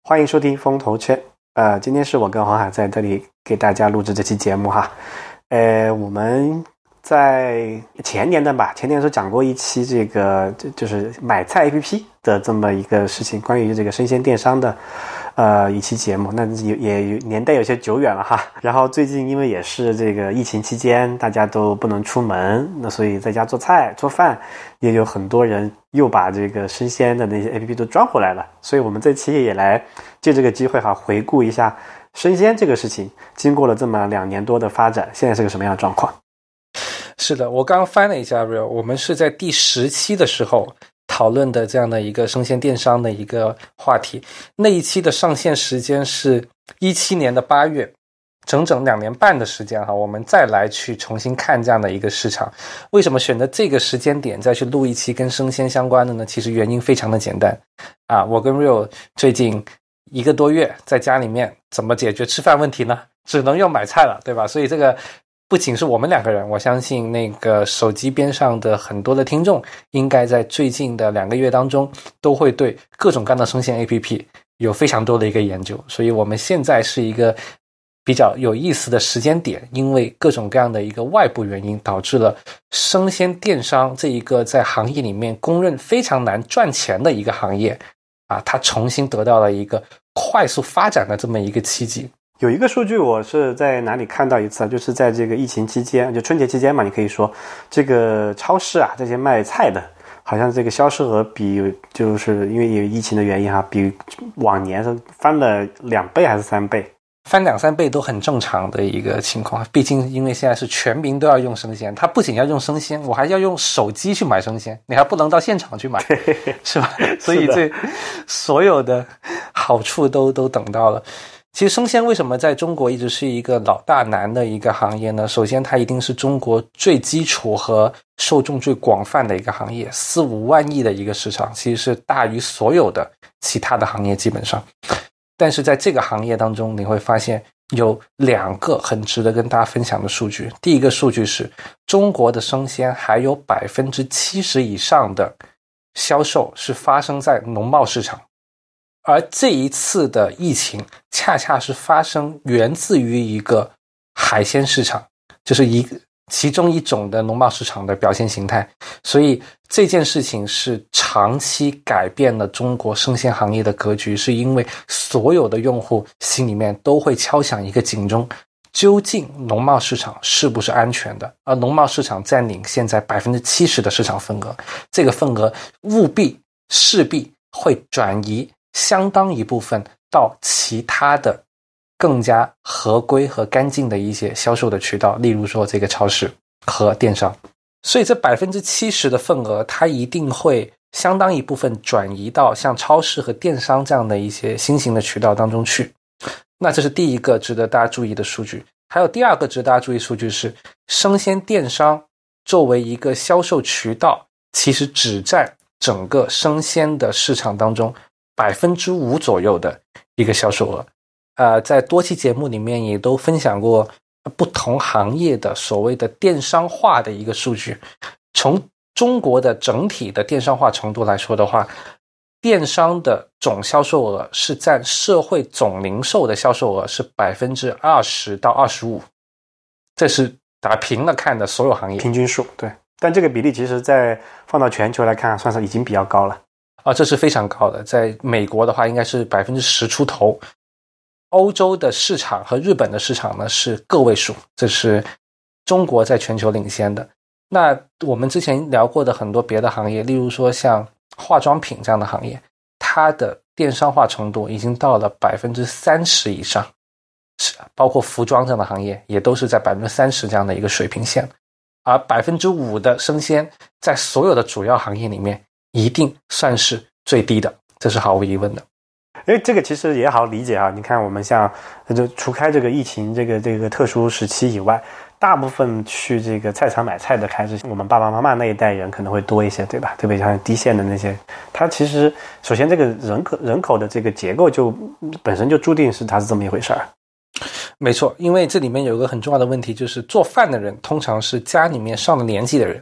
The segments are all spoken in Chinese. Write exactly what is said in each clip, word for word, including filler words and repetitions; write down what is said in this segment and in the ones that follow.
欢迎收听风投圈。呃，今天是我跟黄海在这里给大家录制这期节目哈。呃，我们在前年的吧，前年的时候讲过一期这个就是买菜 A P P 的这么一个事情，关于这个生鲜电商的呃一期节目，那也也年代有些久远了哈。然后最近因为也是这个疫情期间，大家都不能出门，那所以在家做菜做饭，也有很多人又把这个生鲜的那些 A P P 都装回来了。所以我们这期也来借这个机会哈，回顾一下生鲜这个事情，经过了这么两年多的发展，现在是个什么样的状况？ 是的，我刚刚翻了一下 Real， 我们是在第十期的时候讨论的这样的一个生鲜电商的一个话题。那一期的上线时间是一七年的八月，整整两年半的时间哈，我们再来去重新看这样的一个市场。为什么选择这个时间点再去录一期跟生鲜相关的呢？其实原因非常的简单啊，我跟 Real 最近一个多月在家里面怎么解决吃饭问题呢？只能用买菜了，对吧？所以这个不仅是我们两个人，我相信那个手机边上的很多的听众应该在最近的两个月当中都会对各种各样的生鲜 A P P 有非常多的一个研究。所以我们现在是一个比较有意思的时间点，因为各种各样的一个外部原因导致了生鲜电商这一个在行业里面公认非常难赚钱的一个行业啊，它重新得到了一个快速发展的这么一个契机。 有一个数据我是在哪里看到一次，就是在这个疫情期间，就春节期间嘛，你可以说这个超市啊，这些卖菜的好像这个销售额比就是因为有疫情的原因哈，比往年是翻了两倍还是三倍？ 翻两三倍都很正常的一个情况，毕竟因为现在是全民都要用生鲜，他不仅要用生鲜，我还要用手机去买生鲜，你还不能到现场去买，是吧？所以这所有的好处都都等到了。其实生鲜为什么在中国一直是一个老大难的一个行业呢？首先它一定是中国最基础和受众最广泛的一个行业，四五万亿的一个市场，其实是大于所有的其他的行业基本上。但是在这个行业当中，你会发现有两个很值得跟大家分享的数据。第一个数据是中国的生鲜还有 百分之七十 以上的销售是发生在农贸市场。而这一次的疫情恰恰是发生源自于一个海鲜市场，就是一个其中一种的农贸市场的表现形态。所以这件事情是长期改变了中国生鲜行业的格局，是因为所有的用户心里面都会敲响一个警钟，究竟农贸市场是不是安全的？而农贸市场占领现在 百分之七十 的市场份额，这个份额务必势必会转移相当一部分到其他的更加合规和干净的一些销售的渠道，例如说这个超市和电商。所以这 百分之七十 的份额它一定会相当一部分转移到像超市和电商这样的一些新型的渠道当中去。那这是第一个值得大家注意的数据。还有第二个值得大家注意数据是，生鲜电商作为一个销售渠道，其实只占整个生鲜的市场当中百分之五左右的一个销售额。呃，在多期节目里面也都分享过不同行业的所谓的电商化的一个数据。从中国的整体的电商化程度来说的话，电商的总销售额是占社会总零售的销售额是 百分之二十到二十五， 这是打平了看的所有行业平均数。对，但这个比例其实在放到全球来看算是已经比较高了啊，这是非常高的。在美国的话应该是 百分之十 出头，欧洲的市场和日本的市场呢是个位数，这是中国在全球领先的。那我们之前聊过的很多别的行业，例如说像化妆品这样的行业，它的电商化程度已经到了 百分之三十 以上，包括服装这样的行业也都是在 百分之三十 这样的一个水平线。而 百分之五 的生鲜在所有的主要行业里面一定算是最低的，这是毫无疑问的。 因为这个其实也好理解啊，你看我们像就除开这个疫情这个这个特殊时期以外，大部分去这个菜场买菜的还是我们爸爸妈妈那一代人可能会多一些，对吧？特别像低线的那些，它其实首先这个人口人口的这个结构就本身就注定是它是这么一回事儿。 没错，因为这里面有一个很重要的问题，就是做饭的人通常是家里面上了年纪的人，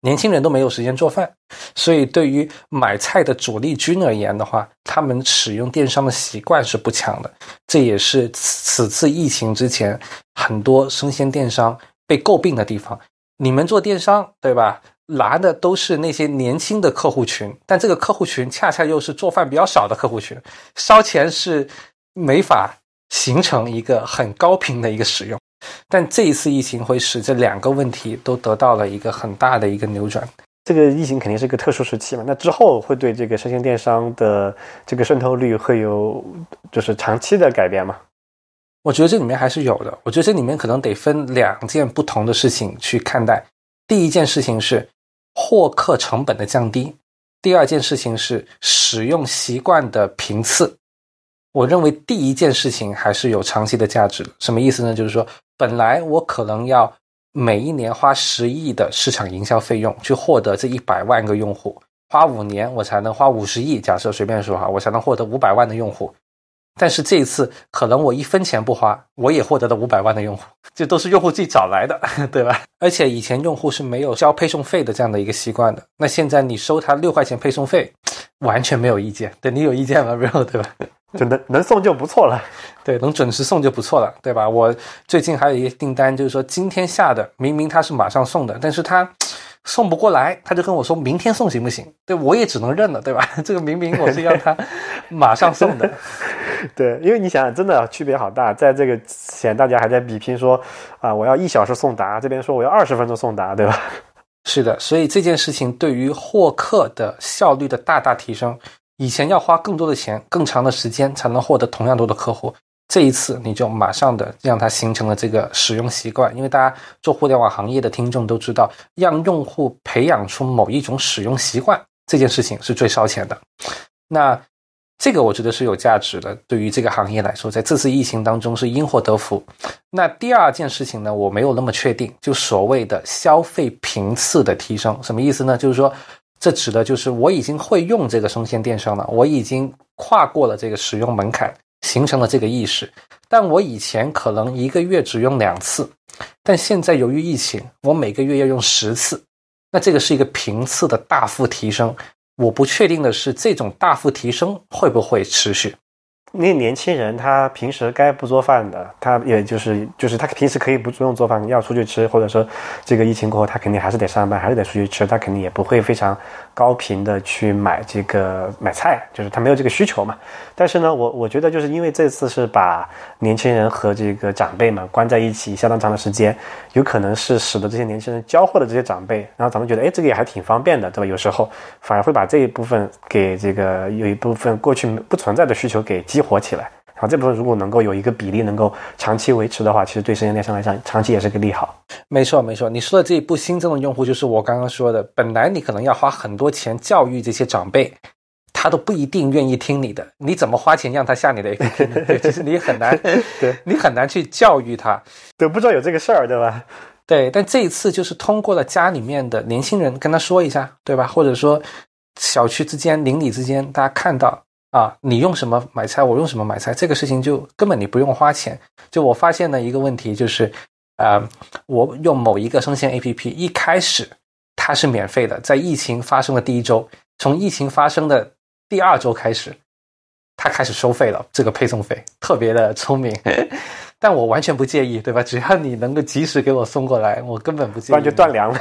年轻人都没有时间做饭，所以对于买菜的主力军而言的话，他们使用电商的习惯是不强的。这也是此次疫情之前很多生鲜电商被诟病的地方。你们做电商，对吧？拿的都是那些年轻的客户群，但这个客户群恰恰又是做饭比较少的客户群，烧钱是没法形成一个很高频的一个使用。但这一次疫情会使这两个问题都得到了一个很大的一个扭转。 这个疫情肯定是一个特殊时期嘛，那之后会对这个生鲜电商的这个渗透率会有就是长期的改变吗？ 我觉得这里面还是有的，我觉得这里面可能得分两件不同的事情去看待。第一件事情是获客成本的降低，第二件事情是使用习惯的频次。我认为第一件事情还是有长期的价值的。什么意思呢？就是说本来我可能要每一年花十亿的市场营销费用去获得这一百万个用户，花五年我才能花五十亿，假设随便说哈，我才能获得五百万的用户。但是这一次可能我一分钱不花，我也获得了五百万的用户，这都是用户自己找来的，对吧？而且以前用户是没有交配送费的这样的一个习惯的，那现在你收他六块钱配送费，完全没有意见。对，你有意见吗 Real 对吧？ 就能能送就不错了。 对，能准时送就不错了，对吧？我最近还有一个订单，就是说今天下的，明明他是马上送的，但是他送不过来，他就跟我说明天送行不行？对，我也只能认了，对吧？这个明明我是要他马上送的。 对，因为你想想真的区别好大，在这个前大家还在比拼说啊，我要一小时送达，这边说我要二十分钟送达，对吧？ 是的，所以这件事情对于获客的效率的大大提升，以前要花更多的钱更长的时间才能获得同样多的客户，这一次你就马上的让它形成了这个使用习惯。因为大家做互联网行业的听众都知道，让用户培养出某一种使用习惯，这件事情是最烧钱的。那这个我觉得是有价值的，对于这个行业来说，在这次疫情当中是因祸得福。那第二件事情呢，我没有那么确定，就所谓的消费频次的提升。什么意思呢？就是说这指的就是我已经会用这个生鲜电商了，我已经跨过了这个使用门槛，形成了这个意识。但我以前可能一个月只用两次，但现在由于疫情，我每个月要用十次，那这个是一个频次的大幅提升。我不确定的是这种大幅提升会不会持续。 因为年轻人他平时该不做饭的，他也就是就是他平时可以不用做饭，要出去吃，或者说这个疫情过后他肯定还是得上班，还是得出去吃，他肯定也不会非常高频的去买这个买菜，就是他没有这个需求嘛。但是呢，我我觉得就是因为这次是把年轻人和这个长辈们关在一起相当长的时间，有可能是使得这些年轻人教会了这些长辈，然后长辈觉得哎这个也还挺方便的，对吧？有时候反而会把这一部分给这个有一部分过去不存在的需求给激活起来。然后这部分如果能够有一个比例能够长期维持的话，其实对生鲜电商来讲长期也是个利好。 没错没错，你说的这一步新增的用户就是我刚刚说的，本来你可能要花很多钱教育这些长辈，他都不一定愿意听你的，你怎么花钱让他下你的 A P P 呢？对，其实你很难对，你很难去教育他， 对，不知道有这个事儿，对吧？ 对，但这一次就是通过了家里面的年轻人跟他说一下，对吧？或者说小区之间邻里之间大家看到啊，你用什么买菜，我用什么买菜，这个事情就根本你不用花钱。就我发现了一个问题，就是呃，我用某一个生鲜 A P P 一开始它是免费的，在疫情发生的第一周，从疫情发生的第二周开始它开始收费了，这个配送费特别的聪明。但我完全不介意，对吧？只要你能够及时给我送过来，我根本不介意， 不然就断粮了。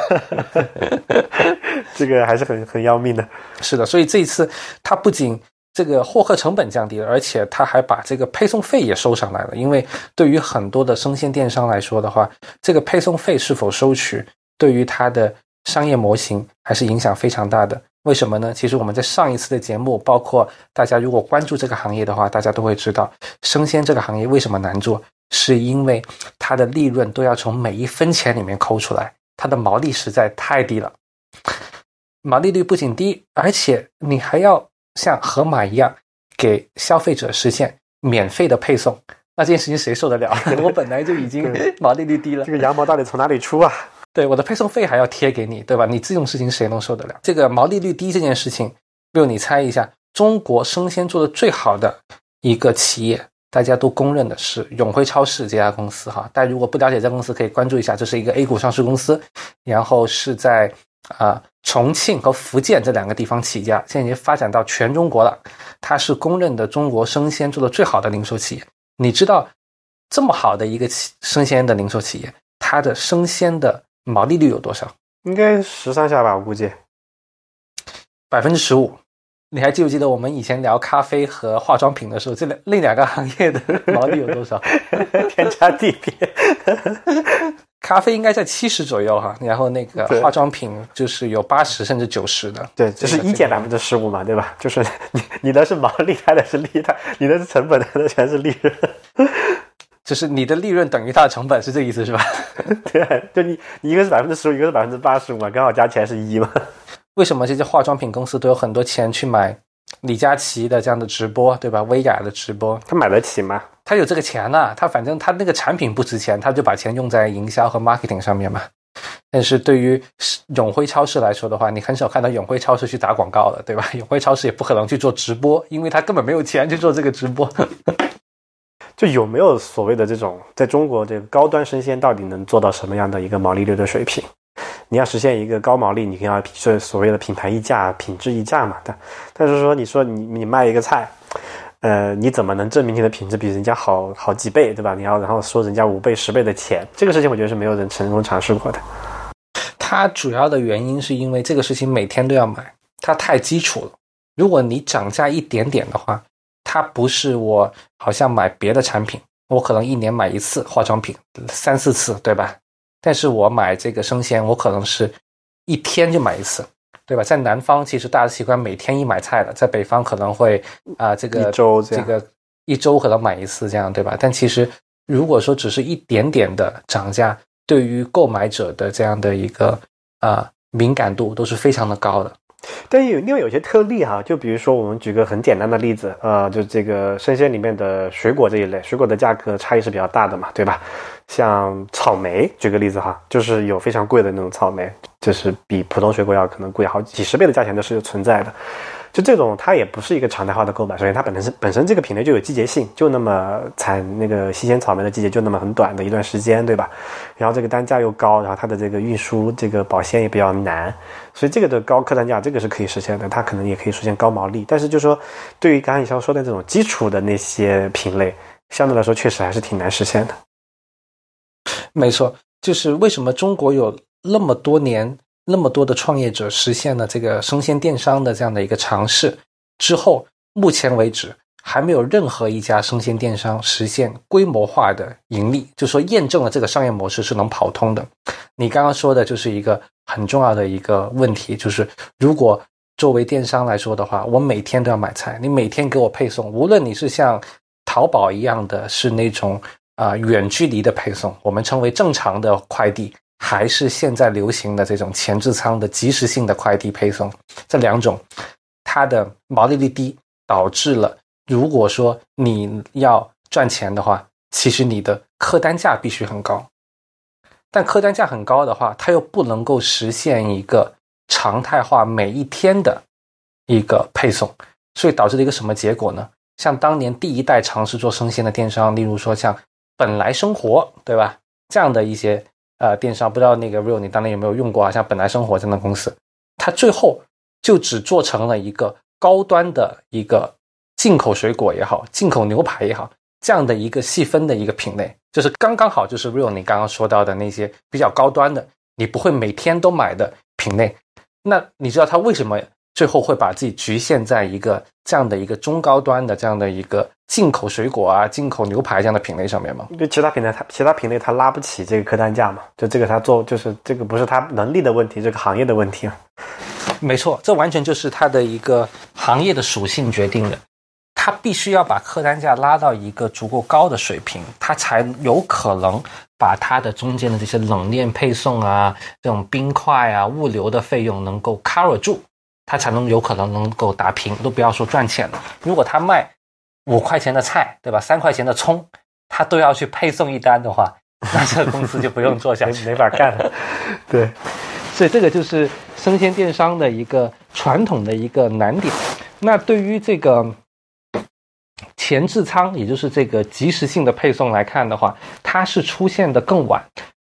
这个还是很很要命的。 是的，所以这一次它不仅这个获客成本降低了，而且它还把这个配送费也收上来了。因为对于很多的生鲜电商来说的话，这个配送费是否收取，对于它的商业模型还是影响非常大的。为什么呢？其实我们在上一次的节目，包括大家如果关注这个行业的话，大家都会知道，生鲜这个行业为什么难做，是因为它的利润都要从每一分钱里面抠出来，它的毛利实在太低了。毛利率不仅低，而且你还要像盒马一样给消费者实现免费的配送，那这件事情谁受得了？我本来就已经毛利率低了， 这个羊毛到底从哪里出啊？ 对，我的配送费还要贴给你，对吧？你这种事情谁能受得了？这个毛利率低这件事情，比如你猜一下，中国生鲜做的最好的一个企业，大家都公认的是永辉超市这家公司哈。大家如果不了解这家公司，可以关注一下，这是一个 A 股上市公司，然后是在啊、重庆和福建这两个地方起家，现在已经发展到全中国了。它是公认的中国生鲜做的最好的零售企业。你知道这么好的一个生鲜的零售企业，它的生鲜的毛利率有多少？ 应该十上下吧，我估计百分之十五。你还记不记得我们以前聊咖啡和化妆品的时候，这两那两个行业的毛利有多少？ 天差地别。 咖啡应该在七十左右哈，然后那个化妆品就是有八十甚至九十的。 对，就是一减百分之十五嘛，对吧？就是你你的是毛利，他的是利，他你的是成本，他的全是利润。 就是你的利润等于它的成本，是这意思是吧？ 对，就你你一个是百分之十五，一个是百分之八十五嘛，刚好加起来是一嘛。 为什么这些化妆品公司都有很多钱去买李佳琦的这样的直播，对吧？薇娅的直播， 他买得起吗？ 他有这个钱啊，他反正他那个产品不值钱，他就把钱用在营销和 marketing 上面嘛。但是对于永辉超市来说的话，你很少看到永辉超市去打广告了，对吧？永辉超市也不可能去做直播，因为他根本没有钱去做这个直播。 就有没有所谓的这种在中国这个高端生鲜到底能做到什么样的一个毛利率的水平？你要实现一个高毛利，你肯定要是所谓的品牌溢价、品质溢价嘛。但但是说，你说你你卖一个菜，呃，你怎么能证明你的品质比人家好好几倍，对吧？你要然后说人家五倍、十倍的钱，这个事情我觉得是没有人成功尝试过的。 它主要的原因是因为这个事情每天都要买，它太基础了。如果你涨价一点点的话，它不是我好像买别的产品，我可能一年买一次化妆品，三四次，对吧？但是我买这个生鲜，我可能是一天就买一次，对吧？在南方其实大家习惯每天一买菜的，在北方可能会啊、呃、这个一周这这个一周可能买一次这样，对吧？但其实如果说只是一点点的涨价，对于购买者的这样的一个啊、呃、敏感度都是非常的高的。 但有另外有些特例哈，就比如说我们举个很简单的例子，呃，就这个生鲜里面的水果这一类，水果的价格差异是比较大的嘛，对吧？像草莓，举个例子哈，就是有非常贵的那种草莓，就是比普通水果要可能贵好几十倍的价钱都是存在的。就这种它也不是一个常态化的购买，首先它本身是本身这个品类就有季节性，就那么产那个新鲜草莓的季节就那么很短的一段时间，对吧？然后这个单价又高，然后它的这个运输这个保鲜也比较难，所以这个的高客单价这个是可以实现的，它可能也可以实现高毛利。但是就说对于刚才你说的这种基础的那些品类，相对来说确实还是挺难实现的。 没错，就是为什么中国有那么多年那么多的创业者实现了这个生鲜电商的这样的一个尝试之后，目前为止还没有任何一家生鲜电商实现规模化的盈利，就说验证了这个商业模式是能跑通的。你刚刚说的就是一个很重要的一个问题，就是如果作为电商来说的话，我每天都要买菜，你每天给我配送，无论你是像淘宝一样的是那种啊、呃、远距离的配送，我们称为正常的快递，还是现在流行的这种前置仓的即时性的快递配送，这两种它的毛利率低，导致了如果说你要赚钱的话，其实你的客单价必须很高，但客单价很高的话，它又不能够实现一个常态化每一天的一个配送，所以导致了一个什么结果呢？像当年第一代尝试做生鲜的电商，例如说像本来生活，对吧？这样的一些呃电商，不知道那个 Real 你当年有没有用过啊？像本来生活这样的公司，它最后就只做成了一个高端的一个进口水果也好，进口牛排也好，这样的一个细分的一个品类，就是刚刚好就是 Real 你刚刚说到的那些比较高端的，你不会每天都买的品类。那你知道它为什么最后会把自己局限在一个这样的一个中高端的这样的一个进口水果啊、进口牛排这样的品类上面吗？ 因为其他品类它其他品类它拉不起这个客单价嘛，就这个它做就是这个不是它能力的问题，这个行业的问题啊。 没错，这完全就是它的一个行业的属性决定的。它必须要把客单价拉到一个足够高的水平，它才有可能把它的中间的这些冷链配送啊、这种冰块啊、物流的费用能够 cover 住，它才能有可能能够打平，都不要说赚钱了。如果他卖五块钱的菜，对吧？三块钱的葱，他都要去配送一单的话，那这个公司就不用做下去， 没法干了。对， 所以这个就是生鲜电商的一个传统的一个难点。那对于这个前置仓，也就是这个即时性的配送来看的话，它是出现的更晚，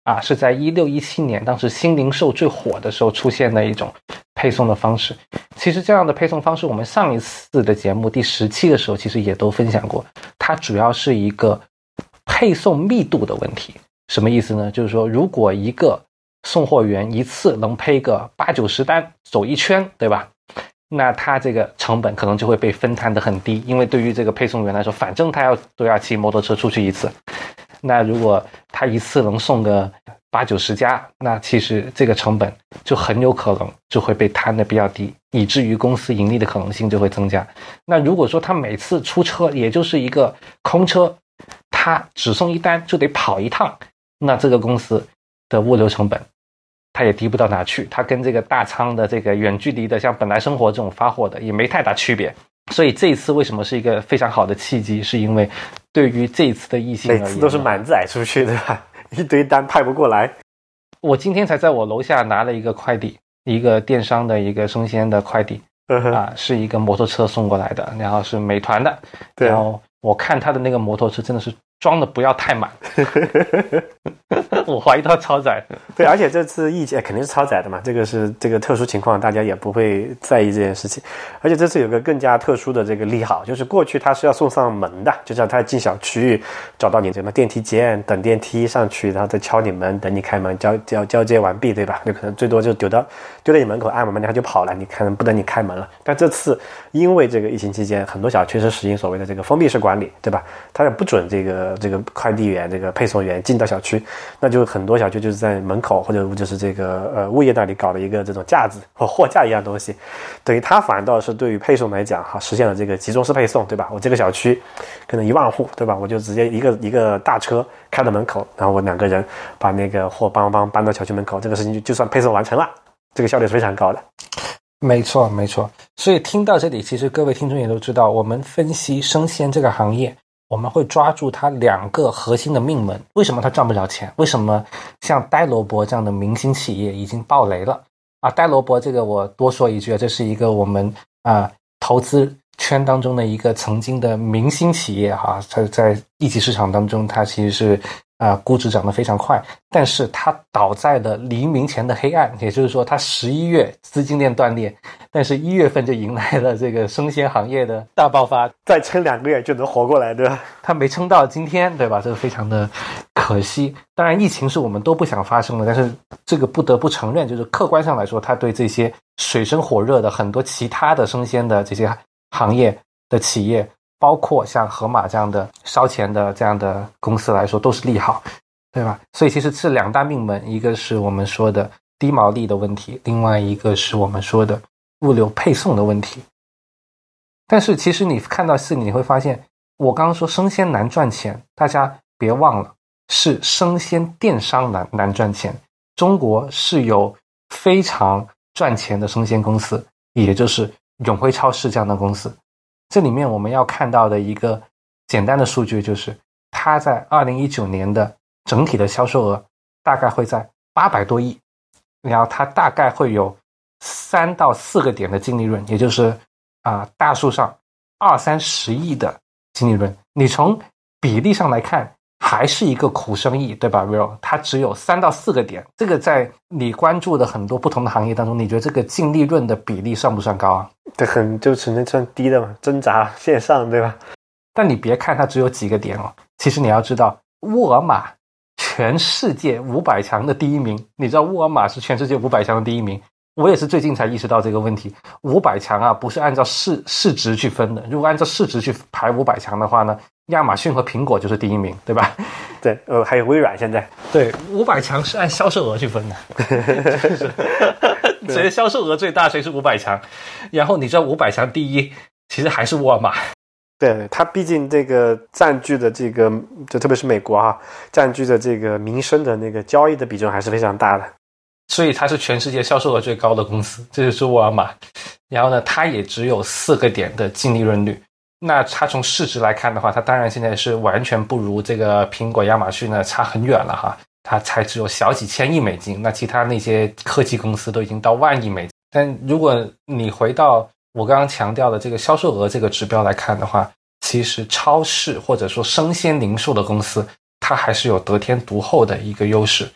啊，是在一六一七年，当时新零售最火的时候出现的一种配送的方式。其实这样的配送方式，我们上一次的节目第十期的时候，其实也都分享过。它主要是一个配送密度的问题。什么意思呢？就是说，如果一个送货员一次能配个八九十单，走一圈，对吧？那他这个成本可能就会被分摊得很低，因为对于这个配送员来说，反正他要都要骑摩托车出去一次。那如果他一次能送个八九十家，那其实这个成本就很有可能就会被摊得比较低，以至于公司盈利的可能性就会增加。那如果说他每次出车也就是一个空车，他只送一单就得跑一趟，那这个公司的物流成本它也低不到哪去，它跟这个大仓的这个远距离的像本来生活这种发货的也没太大区别。所以这一次为什么是一个非常好的契机，是因为对于这一次的疫情而言， 每次都是满载出去，对吧？一堆单派不过来。 我今天才在我楼下拿了一个快递，一个电商的一个生鲜的快递、嗯、啊，是一个摩托车送过来的，然后是美团的，然后我看他的那个摩托车真的是装的不要太满我怀疑他超载。 对，而且这次疫情肯定是超载的嘛，这个是这个特殊情况，大家也不会在意这件事情。而且这次有个更加特殊的这个利好，就是过去他是要送上门的，就叫他进小区找到你什么电梯间，等电梯上去，然后再敲你门，等你开门，交交交接完毕，对吧？那可能最多就丢到丢在你门口，按门，他就跑了，你可能不等你开门了。但这次因为这个疫情期间，很多小区是实行所谓的这个封闭式管理，对吧？他也不准这个这个快递员、这个配送员进到小区，那就很多小区就是在门口或者就是这个呃物业那里搞了一个这种架子或货架一样东西，等于它反倒是对于配送来讲哈，实现了这个集中式配送，对吧？我这个小区可能一万户，对吧？我就直接一个一个大车开到门口，然后我两个人把那个货帮帮搬到小区门口，这个事情就就算配送完成了，这个效率是非常高的。 没错没错，所以听到这里，其实各位听众也都知道，我们分析生鲜这个行业，我们会抓住它两个核心的命门。为什么它赚不了钱？为什么像呆萝卜这样的明星企业已经爆雷了啊？呆萝卜这个我多说一句，这是一个我们啊投资圈当中的一个曾经的明星企业哈，它在一级市场当中，它其实是啊、呃、估值涨得非常快，但是它倒在了黎明前的黑暗，也就是说，它十一月资金链断裂，但是一月份就迎来了这个生鲜行业的大爆发， 再撑两个月就能活过来，对吧？ 它没撑到今天，对吧？这个非常的可惜。当然，疫情是我们都不想发生的，但是这个不得不承认，就是客观上来说，它对这些水深火热的很多其他的生鲜的这些行业的企业，包括像盒马这样的烧钱的这样的公司来说，都是利好，对吧？所以其实是两大命门，一个是我们说的低毛利的问题，另外一个是我们说的物流配送的问题。但是其实你看到四，你会发现，我刚刚说生鲜难赚钱，大家别忘了，是生鲜电商难难赚钱。中国是有非常赚钱的生鲜公司，也就是永辉超市这样的公司。这里面我们要看到的一个简单的数据就是，它在二零一九年的整体的销售额大概会在八百多亿，然后它大概会有三到四个点的净利润，也就是啊、呃、大数上二三十亿的净利润。你从比例上来看，还是一个苦生意，对吧 ？Real， 它只有三到四个点，这个在你关注的很多不同的行业当中，你觉得这个净利润的比例算不算高啊？ 这很就只能算低的嘛，挣扎线上，对吧？ 但你别看它只有几个点哦，其实你要知道，沃尔玛全世界五百强的第一名，你知道沃尔玛是全世界五百强的第一名。我也是最近才意识到这个问题，五百强啊，不是按照市市值去分的。如果按照市值去排五百强的话呢，亚马逊和苹果就是第一名，对吧？ 对，呃，还有微软现在。 对，五百强是按销售额去分的，就是谁销售额最大，谁是五百强。然后你知道五百强第一其实还是沃尔玛。 对，它毕竟这个占据的这个，就特别是美国哈、啊，占据的这个民生的那个交易的比重还是非常大的。 所以它是全世界销售额最高的公司，这就是沃尔玛。然后呢，它也只有四个点的净利润率。那它从市值来看的话，它当然现在是完全不如这个苹果、亚马逊呢，差很远了哈。它才只有小几千亿美金，那其他那些科技公司都已经到万亿美金。但如果你回到我刚刚强调的这个销售额这个指标来看的话，其实超市或者说生鲜零售的公司，它还是有得天独厚的一个优势。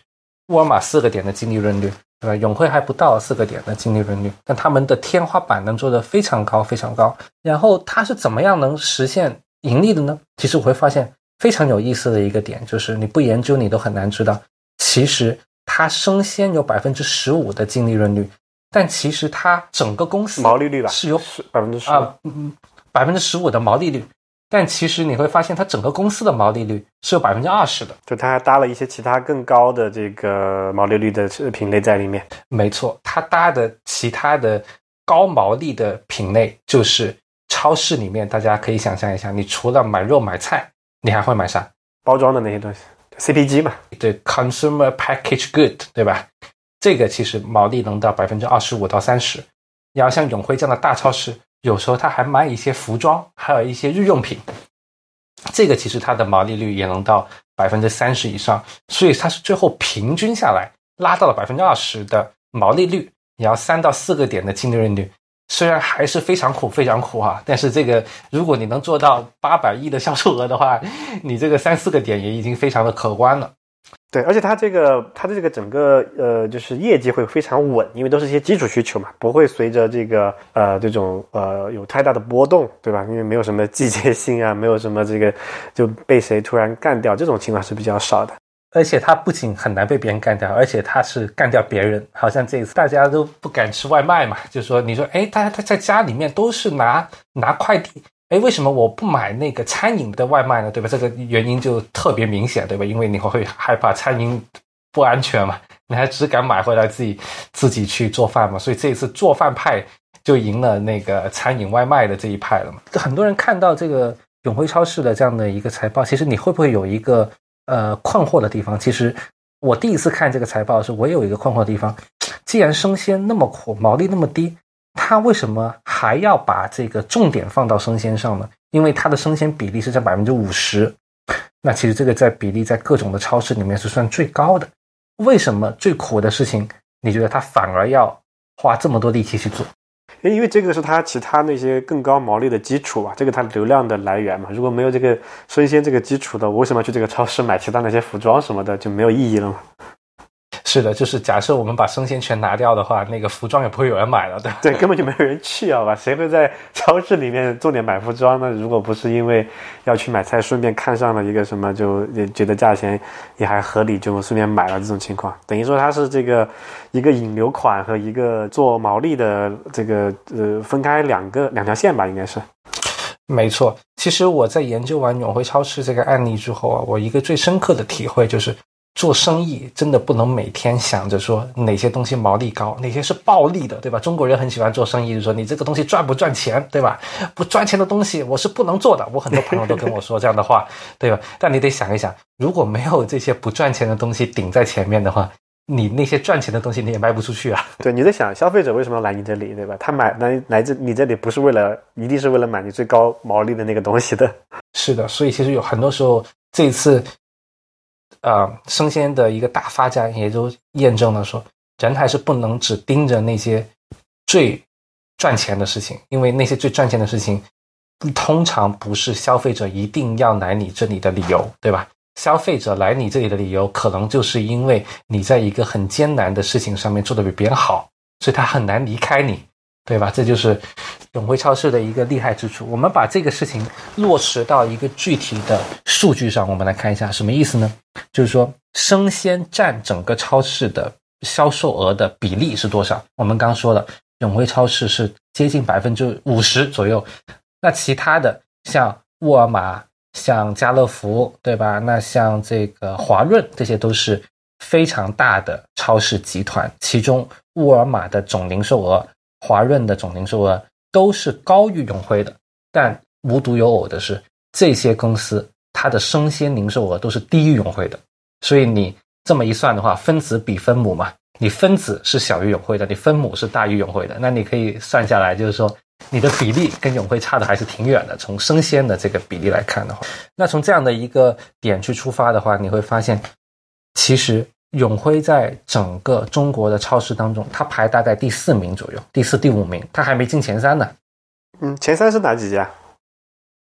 沃尔玛四个点的净利润率，对吧？永辉还不到四个点的净利润率，但他们的天花板能做得非常高非常高。然后它是怎么样能实现盈利的呢？其实我会发现非常有意思的一个点，就是你不研究你都很难知道，其实它生鲜有 百分之十五 的净利润率，但其实它整个公司毛利率吧是有百分之十啊，嗯 百分之十五 的毛利率，但其实你会发现它整个公司的毛利率是有 百分之二十 的， 就它还搭了一些其他更高的这个毛利率的品类在里面。 没错，它搭的其他的高毛利的品类就是超市里面，大家可以想象一下，你除了买肉买菜，你还会买啥？ 包装的那些东西 C P G 嘛， 对 consumer package good， 对吧？这个其实毛利能到 百分之二十五到三十。然后像永辉这样的大超市，有时候它还卖一些服装，还有一些日用品，这个其实它的毛利率也能到 百分之三十 以上，所以它是最后平均下来拉到了 百分之二十 的毛利率，也要三到四个点的净利润率。虽然还是非常苦非常苦啊，但是这个如果你能做到八百亿的销售额的话，你这个三四个点也已经非常的可观了。 对，而且它这个它的这个整个呃就是业绩会非常稳，因为都是一些基础需求嘛，不会随着这个呃这种呃有太大的波动，对吧？因为没有什么季节性啊，没有什么这个就被谁突然干掉，这种情况是比较少的。 而且它不仅很难被别人干掉，而且它是干掉别人。好像这一次大家都不敢吃外卖嘛，就说你说哎，大家他在家里面都是拿拿快递，哎，为什么我不买那个餐饮的外卖呢？对吧？这个原因就特别明显，对吧？因为你会害怕餐饮不安全嘛，你还只敢买回来自己自己去做饭嘛。所以这一次做饭派就赢了那个餐饮外卖的这一派了嘛。很多人看到这个永辉超市的这样的一个财报，其实你会不会有一个呃困惑的地方？其实我第一次看这个财报的时候，我也有一个困惑的地方，既然生鲜那么苦，毛利那么低，他为什么还要把这个重点放到生鲜上呢？因为它的生鲜比例是占 百分之五十， 那其实这个在比例在各种的超市里面是算最高的。为什么最苦的事情你觉得他反而要花这么多力气去做？ 因为这个是它其他那些更高毛利的基础啊，这个它流量的来源嘛。如果没有这个生鲜这个基础的，我为什么要去这个超市买其他那些服装什么的，就没有意义了嘛。 是的，就是假设我们把生鲜全拿掉的话，那个服装也不会有人买了，对吧？ 对，根本就没有人去啊吧？谁会在超市里面重点买服装呢？如果不是因为要去买菜，顺便看上了一个什么，就觉得价钱也还合理，就顺便买了这种情况，等于说它是这个一个引流款和一个做毛利的这个呃分开两个两条线吧，应该是。 没错，其实我在研究完永辉超市这个案例之后啊，我一个最深刻的体会就是，做生意真的不能每天想着说哪些东西毛利高，哪些是暴利的，对吧？中国人很喜欢做生意，就说你这个东西赚不赚钱，对吧？不赚钱的东西我是不能做的。我很多朋友都跟我说这样的话，对吧？但你得想一想，如果没有这些不赚钱的东西顶在前面的话，你那些赚钱的东西你也卖不出去啊。 对，你在想消费者为什么要来你这里，对吧？他买来来这你这里不是为了，一定是为了买你最高毛利的那个东西的。 是的，所以其实有很多时候这一次呃，生鲜的一个大发展也就验证了说，人还是不能只盯着那些最赚钱的事情，因为那些最赚钱的事情通常不是消费者一定要来你这里的理由，对吧？消费者来你这里的理由可能就是因为你在一个很艰难的事情上面做得比别人好，所以他很难离开你，对吧？这就是永辉超市的一个厉害之处。我们把这个事情落实到一个具体的数据上，我们来看一下什么意思呢？就是说生鲜占整个超市的销售额的比例是多少？我们刚说了，永辉超市是接近 百分之五十 左右，那其他的像沃尔玛、像家乐福，对吧？那像这个华润，这些都是非常大的超市集团，其中沃尔玛的总零售额、华润的总零售额都是高于永辉的。但无独有偶的是，这些公司它的生鲜零售额都是低于永辉的。所以你这么一算的话，分子比分母嘛，你分子是小于永辉的，你分母是大于永辉的，那你可以算下来，就是说你的比例跟永辉差的还是挺远的，从生鲜的这个比例来看的话。那从这样的一个点去出发的话，你会发现其实永辉在整个中国的超市当中，它排大概第四名左右，第四第五名，它还没进前三呢。 嗯，前三是哪几家？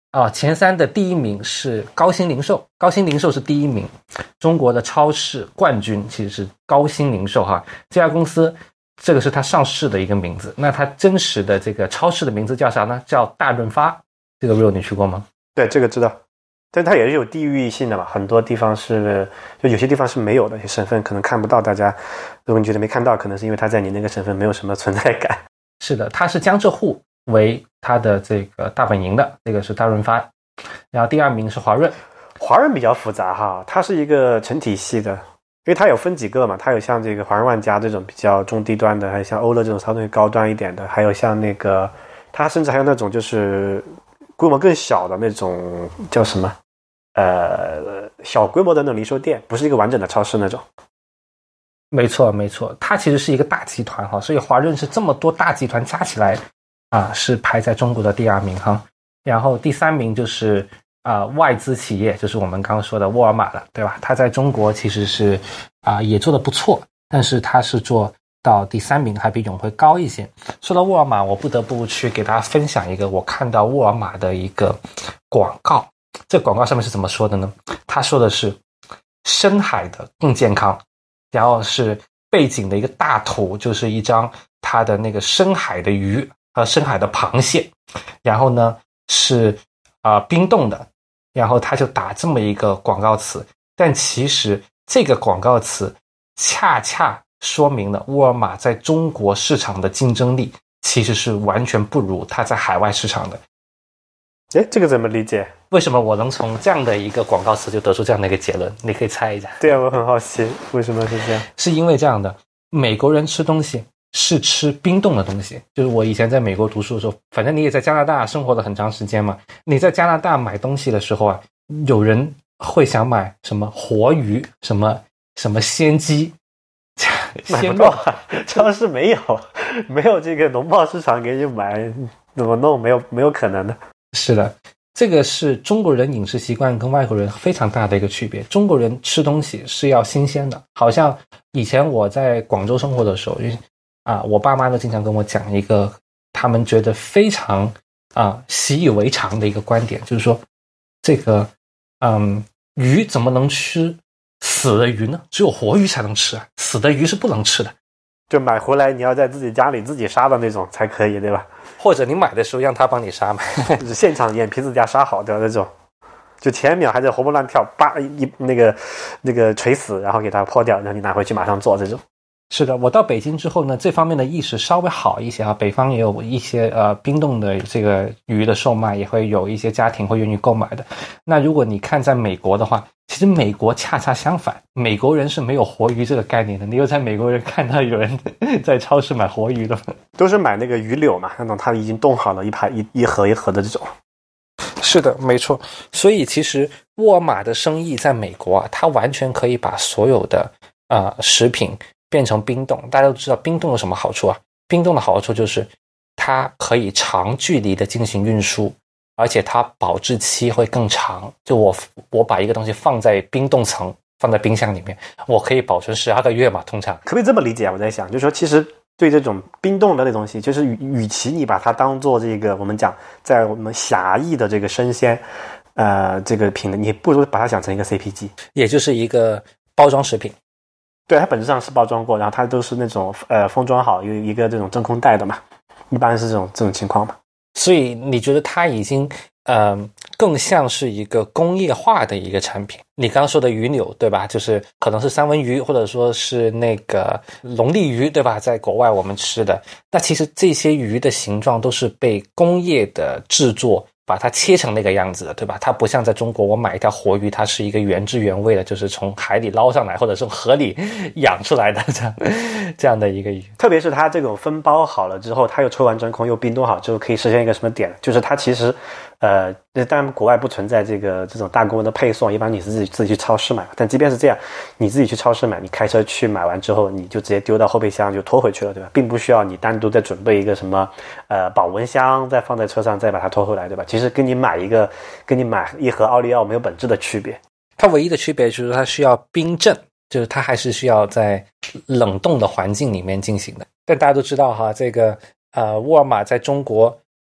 啊，前三的第一名是高鑫零售，高鑫零售是第一名，中国的超市冠军其实是高鑫零售哈。这家公司这个是它上市的一个名字，那它真实的这个超市的名字叫啥呢？叫大润发。这个 Will 你去过吗？ 对，这个知道，但它也是有地域性的嘛，很多地方是就有些地方是没有的，有些省份可能看不到。大家如果你觉得没看到，可能是因为它在你那个省份没有什么存在感。 是的，它是江浙沪为它的这个大本营的，这个是大润发。然后第二名是华润， 华润比较复杂哈，它是一个成体系的，因为它有分几个嘛，它有像这个华润万家这种比较中低端的，还有像欧乐这种稍微高端一点的，还有像那个它甚至还有那种就是规模更小的那种叫什么呃小规模的那种零售店，不是一个完整的超市那种。 没错没错，它其实是一个大集团哈，所以华润是这么多大集团加起来啊，是排在中国的第二名哈。然后第三名就是啊、呃、外资企业，就是我们刚刚说的沃尔玛了，对吧？它在中国其实是啊、呃、也做得不错，但是它是做到第三名，还比永辉高一些。说到沃尔玛，我不得不去给大家分享一个我看到沃尔玛的一个广告。这广告上面是怎么说的呢？他说的是深海的更健康，然后是背景的一个大图，就是一张它的那个深海的鱼和深海的螃蟹，然后呢是啊、呃、冰冻的，然后他就打这么一个广告词，但其实这个广告词恰恰说明了沃尔玛在中国市场的竞争力其实是完全不如它在海外市场的。 诶，这个怎么理解？ 为什么我能从这样的一个广告词就得出这样的一个结论？你可以猜一下。 对啊，我很好奇为什么是这样。 是因为这样的，美国人吃东西是吃冰冻的东西，就是我以前在美国读书的时候，反正你也在加拿大生活了很长时间嘛，你在加拿大买东西的时候啊，有人会想买什么活鱼，什么什么鲜鸡， 鲜肉，超市没有，没有这个农贸市场给你买，怎么弄？没有，没有可能的。 是的，这个是中国人饮食习惯跟外国人非常大的一个区别。中国人吃东西是要新鲜的，好像以前我在广州生活的时候，啊，我爸妈都经常跟我讲一个他们觉得非常啊习以为常的一个观点，就是说这个嗯鱼怎么能吃死的鱼呢？只有活鱼才能吃啊，死的鱼是不能吃的。 就买回来你要在自己家里自己杀的那种才可以，对吧？ 或者你买的时候让他帮你杀嘛， 就是现场眼皮子底下杀好的那种，就前一秒还在活蹦乱跳，叭一那个那个垂死，然后给它破掉，然后你拿回去马上做这种。 是的，我到北京之后呢，这方面的意识稍微好一些啊。北方也有一些呃冰冻的这个鱼的售卖，也会有一些家庭会愿意购买的。那如果你看在美国的话，其实美国恰恰相反，美国人是没有活鱼这个概念的。你有在美国人看到有人在超市买活鱼的吗？ 都是买那个鱼柳嘛，那种它已经冻好了一排一一盒一盒的这种。 是的，没错。所以其实沃尔玛的生意在美国啊，它完全可以把所有的啊、呃、食品变成冰冻。大家都知道冰冻有什么好处啊？冰冻的好处就是它可以长距离的进行运输，而且它保质期会更长。就我我把一个东西放在冰冻层，放在冰箱里面，我可以保存十二个月嘛，通常。 可不可以这么理解啊？我在想，就是说其实对这种冰冻的那东西，就是与与其你把它当做这个我们讲在我们狭义的这个生鲜呃这个品类，你不如把它想成一个 C P G， 也就是一个包装食品。 对，它本质上是包装过，然后它都是那种呃封装好，有一个这种真空袋的嘛，一般是这种这种情况嘛。 所以你觉得它已经呃更像是一个工业化的一个产品？你刚刚说的鱼柳对吧？就是可能是三文鱼，或者说是那个龙利鱼对吧？在国外我们吃的，那其实这些鱼的形状都是被工业的制作把它切成那个样子的，对吧？它不像在中国我买一条活鱼，它是一个原汁原味的，就是从海里捞上来或者是从河里养出来的这样这样的一个鱼。 特别是它这种分包好了之后，它又抽完真空又冰冻好之后，可以实现一个什么点，就是它其实呃当然国外不存在这个这种大规模的配送，一般你是自己自己去超市买，但即便是这样，你自己去超市买，你开车去买完之后，你就直接丢到后备箱就拖回去了，对吧？并不需要你单独再准备一个什么呃保温箱再放在车上再把它拖回来，对吧？其实跟你买一个跟你买一盒奥利奥没有本质的区别。 它唯一的区别就是它需要冰镇，就是它还是需要在冷冻的环境里面进行的。但大家都知道哈，这个呃沃尔玛在中国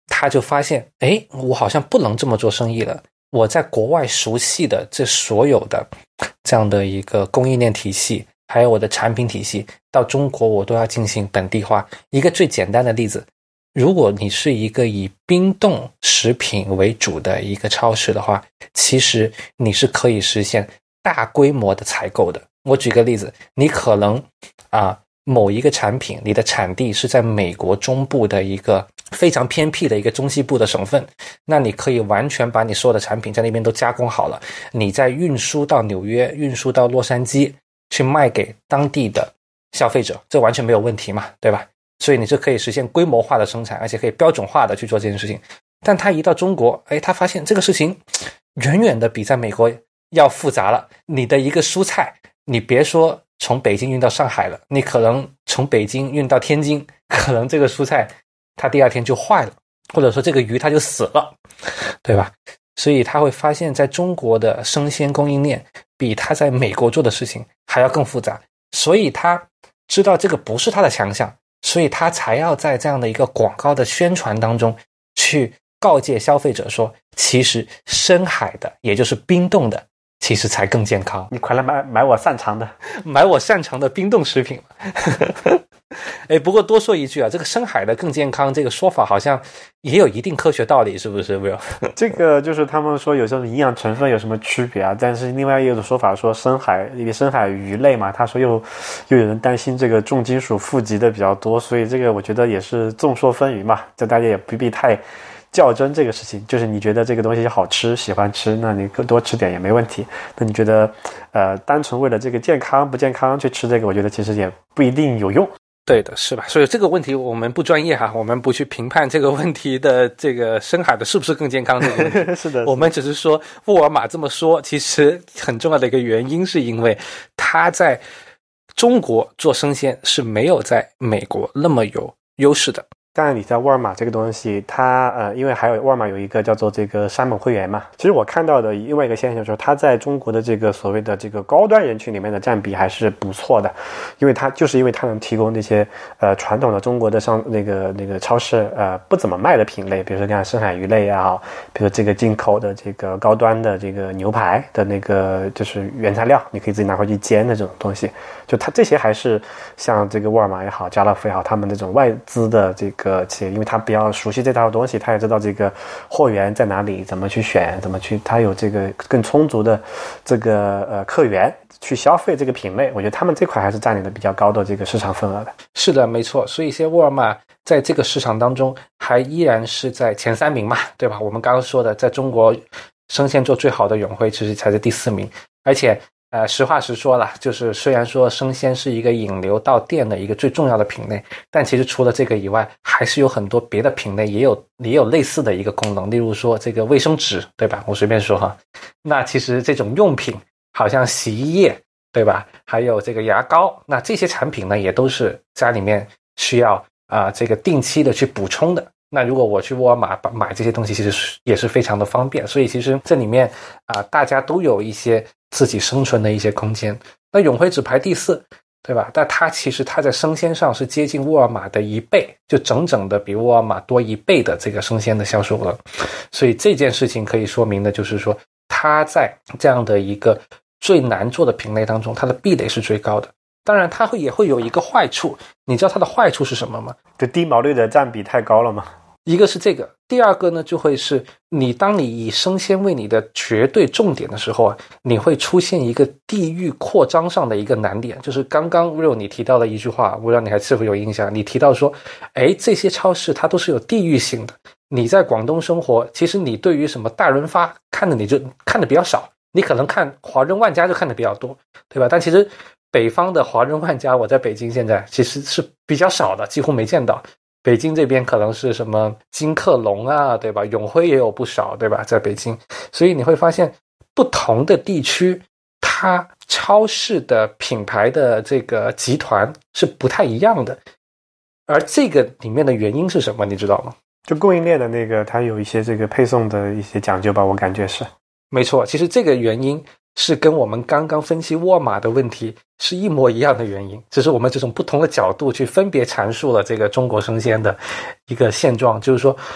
他就发现，诶，我好像不能这么做生意了。我在国外熟悉的这所有的这样的一个供应链体系，还有我的产品体系，到中国我都要进行本地化。一个最简单的例子，如果你是一个以冰冻食品为主的一个超市的话，其实你是可以实现大规模的采购的。我举个例子，你可能啊某一个产品，你的产地是在美国中部的一个非常偏僻的一个中西部的省份，那你可以完全把你所有的产品在那边都加工好了，你再运输到纽约，运输到洛杉矶去卖给当地的消费者，这完全没有问题嘛，对吧？所以你是可以实现规模化的生产，而且可以标准化的去做这件事情。但他一到中国，哎，他发现这个事情远远的比在美国要复杂了。你的一个蔬菜，你别说从北京运到上海了，你可能从北京运到天津，可能这个蔬菜它第二天就坏了，或者说这个鱼它就死了，对吧？所以他会发现在中国的生鲜供应链比他在美国做的事情还要更复杂，所以他知道这个不是他的强项，所以他才要在这样的一个广告的宣传当中去告诫消费者说，其实深海的，也就是冰冻的，其实才更健康。 你快来买买我擅长的， 买我擅长的冰冻食品。哎，不过多说一句啊，这个深海的更健康这个说法好像也有一定科学道理，是不是 Will？ 这个就是他们说有时候营养成分有什么区别啊，但是另外也有的说法说深海因为深海鱼类嘛，他说又又有人担心这个重金属富集的比较多，所以这个我觉得也是众说纷纭嘛，这大家也不必太较真这个事情。就是你觉得这个东西好吃喜欢吃，那你多吃点也没问题，那你觉得呃单纯为了这个健康不健康去吃这个，我觉得其实也不一定有用。 对的，是吧？所以这个问题我们不专业哈，我们不去评判这个问题的这个深海的是不是更健康这个问题。 是的， 我们只是说沃尔玛这么说，其实很重要的一个原因是因为它在中国做生鲜是没有在美国那么有优势的。 当然你在沃尔玛这个东西它呃，因为还有沃尔玛有一个叫做这个山盟会员嘛，其实我看到的另外一个现象就是它在中国的这个所谓的这个高端人群里面的占比还是不错的，因为它就是因为它能提供这些呃传统的中国的上那个那个超市呃不怎么卖的品类，比如说像深海鱼类也好，比如这个进口的这个高端的这个牛排的那个就是原材料，你可以自己拿回去煎的这种东西，就它这些还是像这个沃尔玛也好家乐福也好，他们这种外资的这个个企业，因为他比较熟悉这套东西，他也知道这个货源在哪里，怎么去选，怎么去，他有这个更充足的这个呃客源去消费这个品类，我觉得他们这块还是占领的比较高的这个市场份额的。 是的，没错。所以一些沃尔玛在这个市场当中还依然是在前三名嘛，对吧？我们刚刚说的，在中国生鲜做最好的永辉其实才是第四名，而且呃，实话实说啦，就是虽然说生鲜是一个引流到店的一个最重要的品类，但其实除了这个以外，还是有很多别的品类也有也有类似的一个功能，例如说这个卫生纸，对吧？我随便说哈。那其实这种用品，好像洗衣液，对吧？还有这个牙膏，那这些产品呢，也都是家里面需要啊、呃、这个定期的去补充的。那如果我去沃尔玛买这些东西，其实也是非常的方便，所以其实这里面啊、呃，大家都有一些自己生存的一些空间。那永辉只排第四，对吧？但它其实它在生鲜上是接近沃尔玛的一倍，就整整的比沃尔玛多一倍的这个生鲜的销售额。所以这件事情可以说明的就是说，它在这样的一个最难做的品类当中，它的壁垒是最高的。当然它会也会有一个坏处，你知道它的坏处是什么吗？ 就低毛利的占比太高了吗？ 一个是这个，第二个呢，就会是你当你以生鲜为你的绝对重点的时候啊，你会出现一个地域扩张上的一个难点，就是刚刚 Will 你提到的一句话，我不知道你还是否有印象，你提到说，哎，这些超市它都是有地域性的。你在广东生活，其实你对于什么大润发看的你就看的比较少，你可能看华润万家就看的比较多，对吧？但其实北方的华润万家，我在北京现在其实是比较少的，几乎没见到。北京这边可能是什么金客隆啊，对吧？永辉也有不少，对吧？在北京，所以你会发现不同的地区，它超市的品牌的这个集团是不太一样的。而这个里面的原因是什么？你知道吗？ 就供应链的那个，它有一些这个配送的一些讲究吧，我感觉是。 没错，其实这个原因是跟我们刚刚分析沃尔玛的问题是一模一样的原因，只是我们这种不同的角度去分别阐述了这个中国生鲜的一个现状，就是说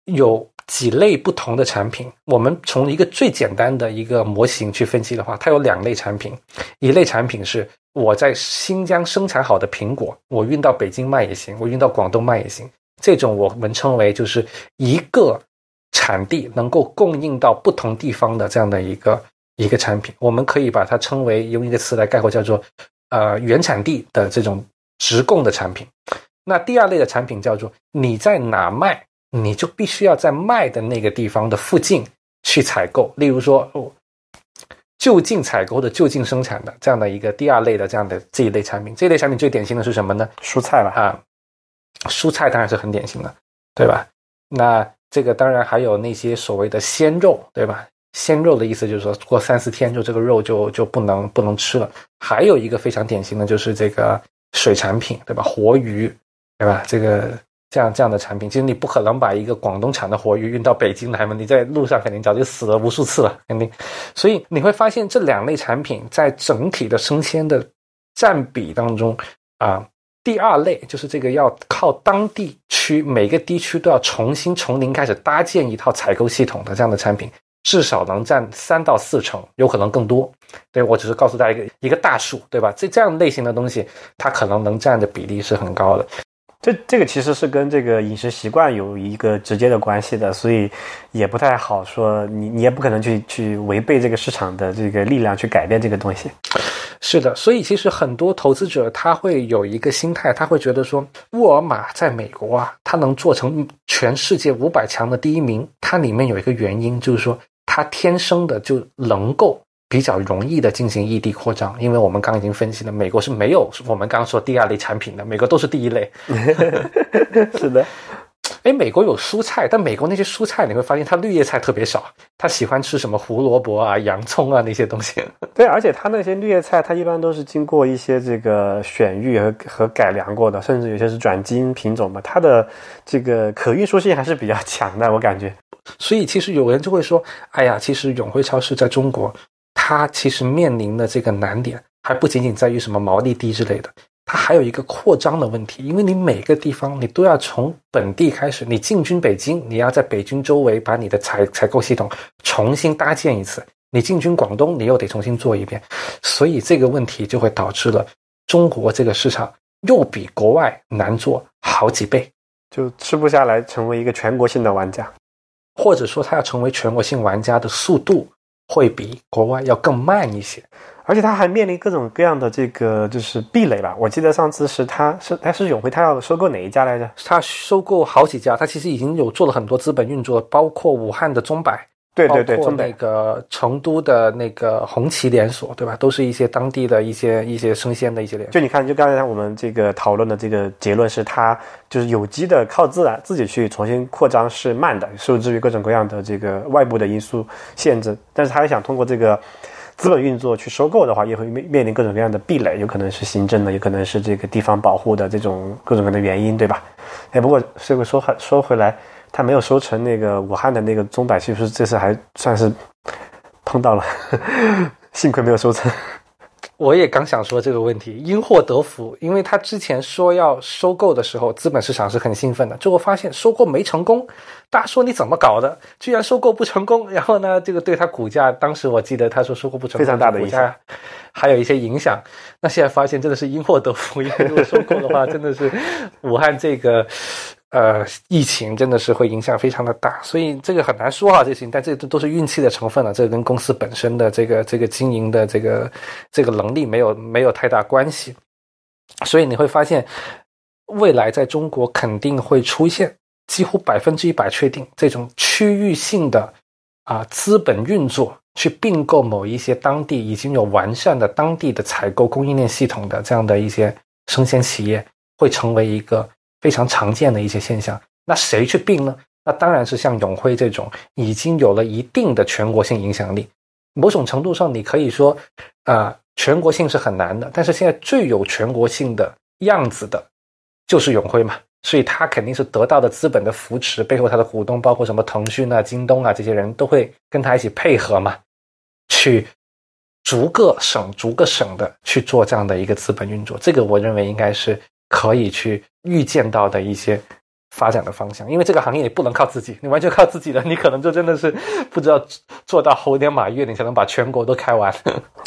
有几类不同的产品，我们从一个最简单的一个模型去分析的话，它有两类产品。一类产品是我在新疆生产好的苹果，我运到北京卖也行，我运到广东卖也行，这种我们称为就是一个产地能够供应到不同地方的这样的一个一个产品，我们可以把它称为用一个词来概括，叫做呃原产地的这种直供的产品。那第二类的产品叫做你在哪卖，你就必须要在卖的那个地方的附近去采购，例如说、哦、就近采购的就近生产的这样的一个第二类的这样的这一类产品。这一类产品最典型的是什么呢？ 蔬菜吧。 啊，蔬菜当然是很典型的，对吧？那这个当然还有那些所谓的鲜肉，对吧？鲜肉的意思就是说过三四天就这个肉就就不能不能吃了。还有一个非常典型的就是这个水产品，对吧？活鱼，对吧？这个这样这样的产品，其实你不可能把一个广东产的活鱼运到北京来嘛，你在路上肯定早就死了无数次了，肯定。所以你会发现这两类产品在整体的生鲜的占比当中啊，第二类就是这个要靠当地区每个地区都要重新从零开始搭建一套采购系统的这样的产品，至少能占三到四成，有可能更多。对，我只是告诉大家一个一个大数，对吧？这这样类型的东西，它可能能占的比例是很高的。 这这个其实是跟这个饮食习惯有一个直接的关系的，所以也不太好说，你你也不可能去去违背这个市场的这个力量去改变这个东西。 是的，所以其实很多投资者他会有一个心态，他会觉得说沃尔玛在美国啊，它能做成全世界五百强的第一名，它里面有一个原因，就是说它天生的就能够比较容易的进行异地扩张。因为我们刚刚已经分析了，美国是没有我们刚刚说第二类产品的，美国都是第一类。 是的。 诶，美国有蔬菜，但美国那些蔬菜你会发现它绿叶菜特别少，它喜欢吃什么胡萝卜啊、洋葱啊那些东西。 对，而且它那些绿叶菜，它一般都是经过一些这个选育和和改良过的，甚至有些是转基因品种嘛，它的这个可运输性还是比较强的，我感觉。 所以其实有人就会说，哎呀，其实永辉超市在中国，它其实面临的这个难点还不仅仅在于什么毛利低之类的，它还有一个扩张的问题，因为你每个地方你都要从本地开始，你进军北京，你要在北京周围把你的采采购系统重新搭建一次，你进军广东，你又得重新做一遍，所以这个问题就会导致了中国这个市场又比国外难做好几倍， 就吃不下来，成为一个全国性的玩家， 或者说它要成为全国性玩家的速度会比国外要更慢一些。 而且他还面临各种各样的这个就是壁垒吧。我记得上次是他是他是永辉，他要收购哪一家来着？ 他收购好几家，他其实已经有做了很多资本运作，包括武汉的中柏， 对对对， 包括那个成都的那个红旗连锁，对吧？都是一些当地的一些一些生鲜的一些连锁。 就你看，就刚才我们这个讨论的这个结论是，它就是有机的靠自然自己去重新扩张是慢的，受制于各种各样的这个外部的因素限制。但是他想通过这个资本运作去收购的话，也会面临各种各样的壁垒，有可能是行政的，有可能是这个地方保护的这种各种各样的原因，对吧？哎，不过这个说说回来，他没有收成那个武汉的那个中柏，是不是这次还算是碰到了？幸亏没有收成。 我也刚想说这个问题，因祸得福，因为他之前说要收购的时候，资本市场是很兴奋的，最后发现收购没成功，大家说你怎么搞的，居然收购不成功，然后呢，这个对他股价，当时我记得他说收购不成功， 非常大的影响， 还有一些影响。那现在发现真的是因祸得福，因为如果收购的话，真的是武汉这个呃疫情真的是会影响非常的大，所以这个很难说啊，这事情，但这都是运气的成分了，这个跟公司本身的这个这个经营的这个这个能力没有没有太大关系。所以你会发现，未来在中国肯定会出现几乎百分之一百确定这种区域性的啊资本运作，去并购某一些当地已经有完善的当地的采购供应链系统的这样的一些生鲜企业，会成为一个非常常见的一些现象。那谁去并呢？那当然是像永辉这种已经有了一定的全国性影响力。某种程度上你可以说啊、呃，全国性是很难的，但是现在最有全国性的样子的就是永辉嘛，所以他肯定是得到的资本的扶持，背后他的股东包括什么腾讯啊、京东啊，这些人都会跟他一起配合嘛，去逐个省逐个省的去做这样的一个资本运作。这个我认为应该是可以去预见到的一些发展的方向。因为这个行业你不能靠自己，你完全靠自己的，你可能就真的是不知道做到猴年马月，你才能把全国都开完。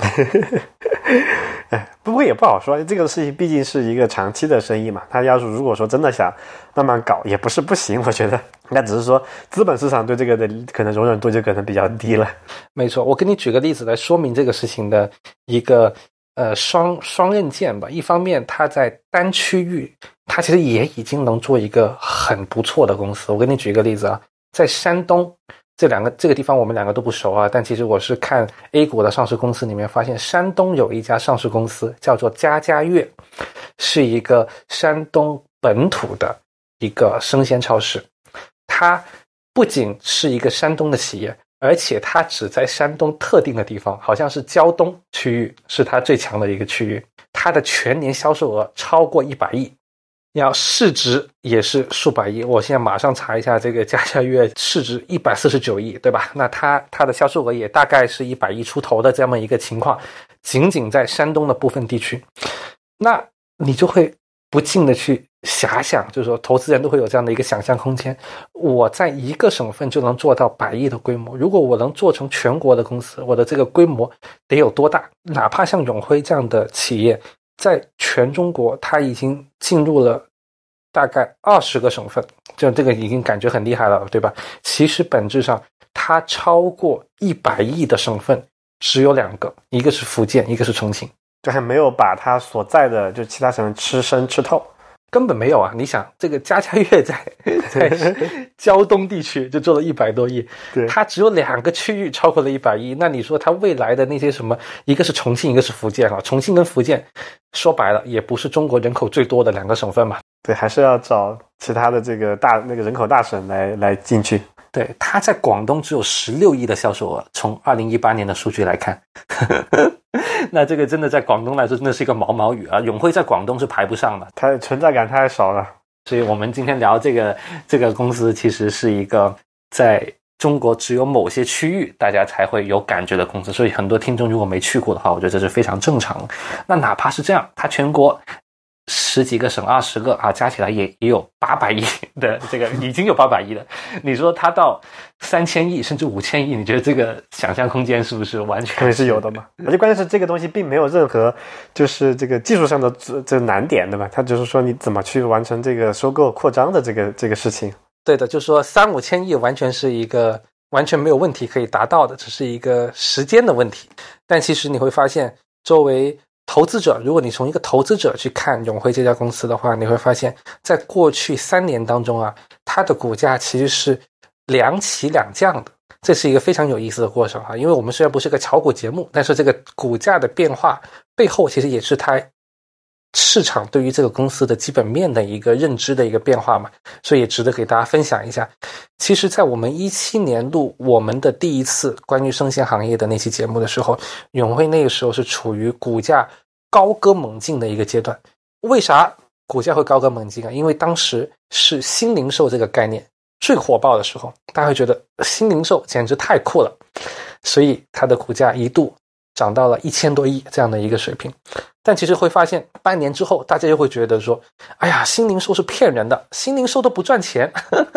不过也不好说，这个事情毕竟是一个长期的生意嘛。他要是如果说真的想慢慢搞，也不是不行，我觉得。那只是说资本市场对这个的可能容忍度就可能比较低了。 没错，我给你举个例子来说明这个事情的一个呃双双刃剑吧。一方面，它在单区域，它其实也已经能做一个很不错的公司。我给你举一个例子啊，在山东。这两个这个地方我们两个都不熟啊，但其实我是看 A 股的上市公司里面发现，山东有一家上市公司叫做家家悦，是一个山东本土的一个生鲜超市。它不仅是一个山东的企业，而且它只在山东特定的地方，好像是胶东区域是它最强的一个区域，它的全年销售额超过一百亿。要市值也是数百亿，我现在马上查一下，这个家家悦市值一百四十九亿，对吧？那它它的销售额也大概是一百亿出头的这么一个情况，仅仅在山东的部分地区，那你就会不禁的去遐想，就是说投资人都会有这样的一个想象空间，我在一个省份就能做到百亿的规模，如果我能做成全国的公司，我的这个规模得有多大？哪怕像永辉这样的企业，在全中国它已经进入了大概二十个省份，就这个已经感觉很厉害了，对吧？其实本质上它超过一百亿的省份只有两个，一个是福建，一个是重庆， 就还没有把它所在的就其他省份吃深吃透， 根本没有啊！你想，这个家家悦在在胶东地区就做了一百多亿，它只有两个区域超过了一百亿，那你说它未来的那些什么，一个是重庆，一个是福建啊，重庆跟福建说白了也不是中国人口最多的两个省份嘛。 对，还是要找其他的这个大那个人口大省来来进去。 对，它在广东只有十六亿的销售额，从二零一八年的数据来看。那这个真的在广东来说真的是一个毛毛雨啊，永辉在广东是排不上的， 它存在感太少了。 所以我们今天聊这个这个公司其实是一个在中国只有某些区域大家才会有感觉的公司，所以很多听众如果没去过的话，我觉得这是非常正常的。那哪怕是这样，它全国十几个省二十个啊，加起来也也有八百亿的这个，已经有八百亿了。你说它到三千亿甚至五千亿，你觉得这个想象空间是不是完全是有的嘛？而且关键是这个东西并没有任何就是这个技术上的这难点，对吧？它只是说你怎么去完成这个收购扩张的这个这个事情。 对的，就是说三五千亿完全是一个完全没有问题可以达到的，只是一个时间的问题。但其实你会发现，作为投资者，如果你从一个投资者去看永辉这家公司的话，你会发现在过去三年当中啊，它的股价其实是两起两降的，这是一个非常有意思的过程啊。因为我们虽然不是个炒股节目，但是这个股价的变化背后其实也是它市场对于这个公司的基本面的一个认知的一个变化嘛，所以也值得给大家分享一下。其实在我们一七年录我们的第一次关于生鲜行业的那期节目的时候，永辉那个时候是处于股价高歌猛进的一个阶段。为啥股价会高歌猛进啊？因为当时是新零售这个概念最火爆的时候，大家会觉得新零售简直太酷了，所以它的股价一度涨到了一千多亿这样的一个水平。但其实会发现半年之后大家又会觉得说，哎呀，新零售是骗人的，新零售都不赚钱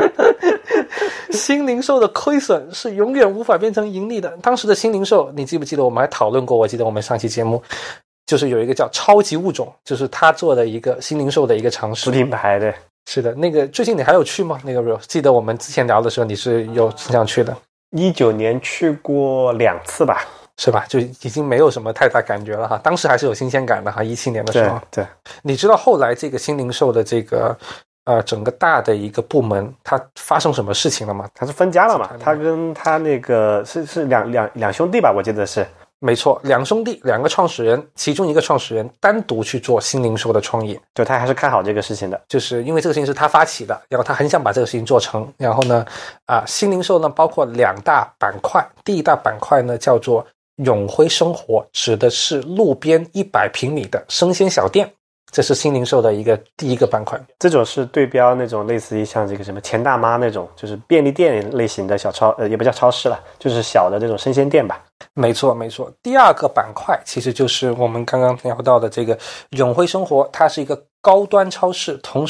新零售的亏损是永远无法变成盈利的。当时的新零售你记不记得我们还讨论过，我记得我们上期节目就是有一个叫超级物种，就是他做的一个新零售的一个尝试， 品牌的。 是的，那个最近你还有去吗？那个记得我们之前聊的时候你是有经常去的。 一九年去过两次吧， 是吧？就已经没有什么太大感觉了哈。当时还是有新鲜感的哈，一七年的时候。 对，对。 你知道后来这个新零售的这个呃整个大的一个部门，它发生什么事情了吗？ 它是分家了嘛？它跟它那个是是两两两兄弟吧？我记得是。 没错，两兄弟，两个创始人，其中一个创始人单独去做新零售的创业， 就他还是看好这个事情的， 就是因为这个事情是他发起的，然后他很想把这个事情做成。然后呢，啊，新零售呢包括两大板块，第一大板块呢叫做永辉生活，指的是路边一百平米的生鲜小店，这是新零售的一个第一个板块。 这种是对标那种类似于像这个什么钱大妈那种，就是便利店类型的小超，呃，也不叫超市了，就是小的这种生鲜店吧。 没错没错，第二个板块其实就是我们刚刚聊到的这个永辉生活，它是一个高端超市，同时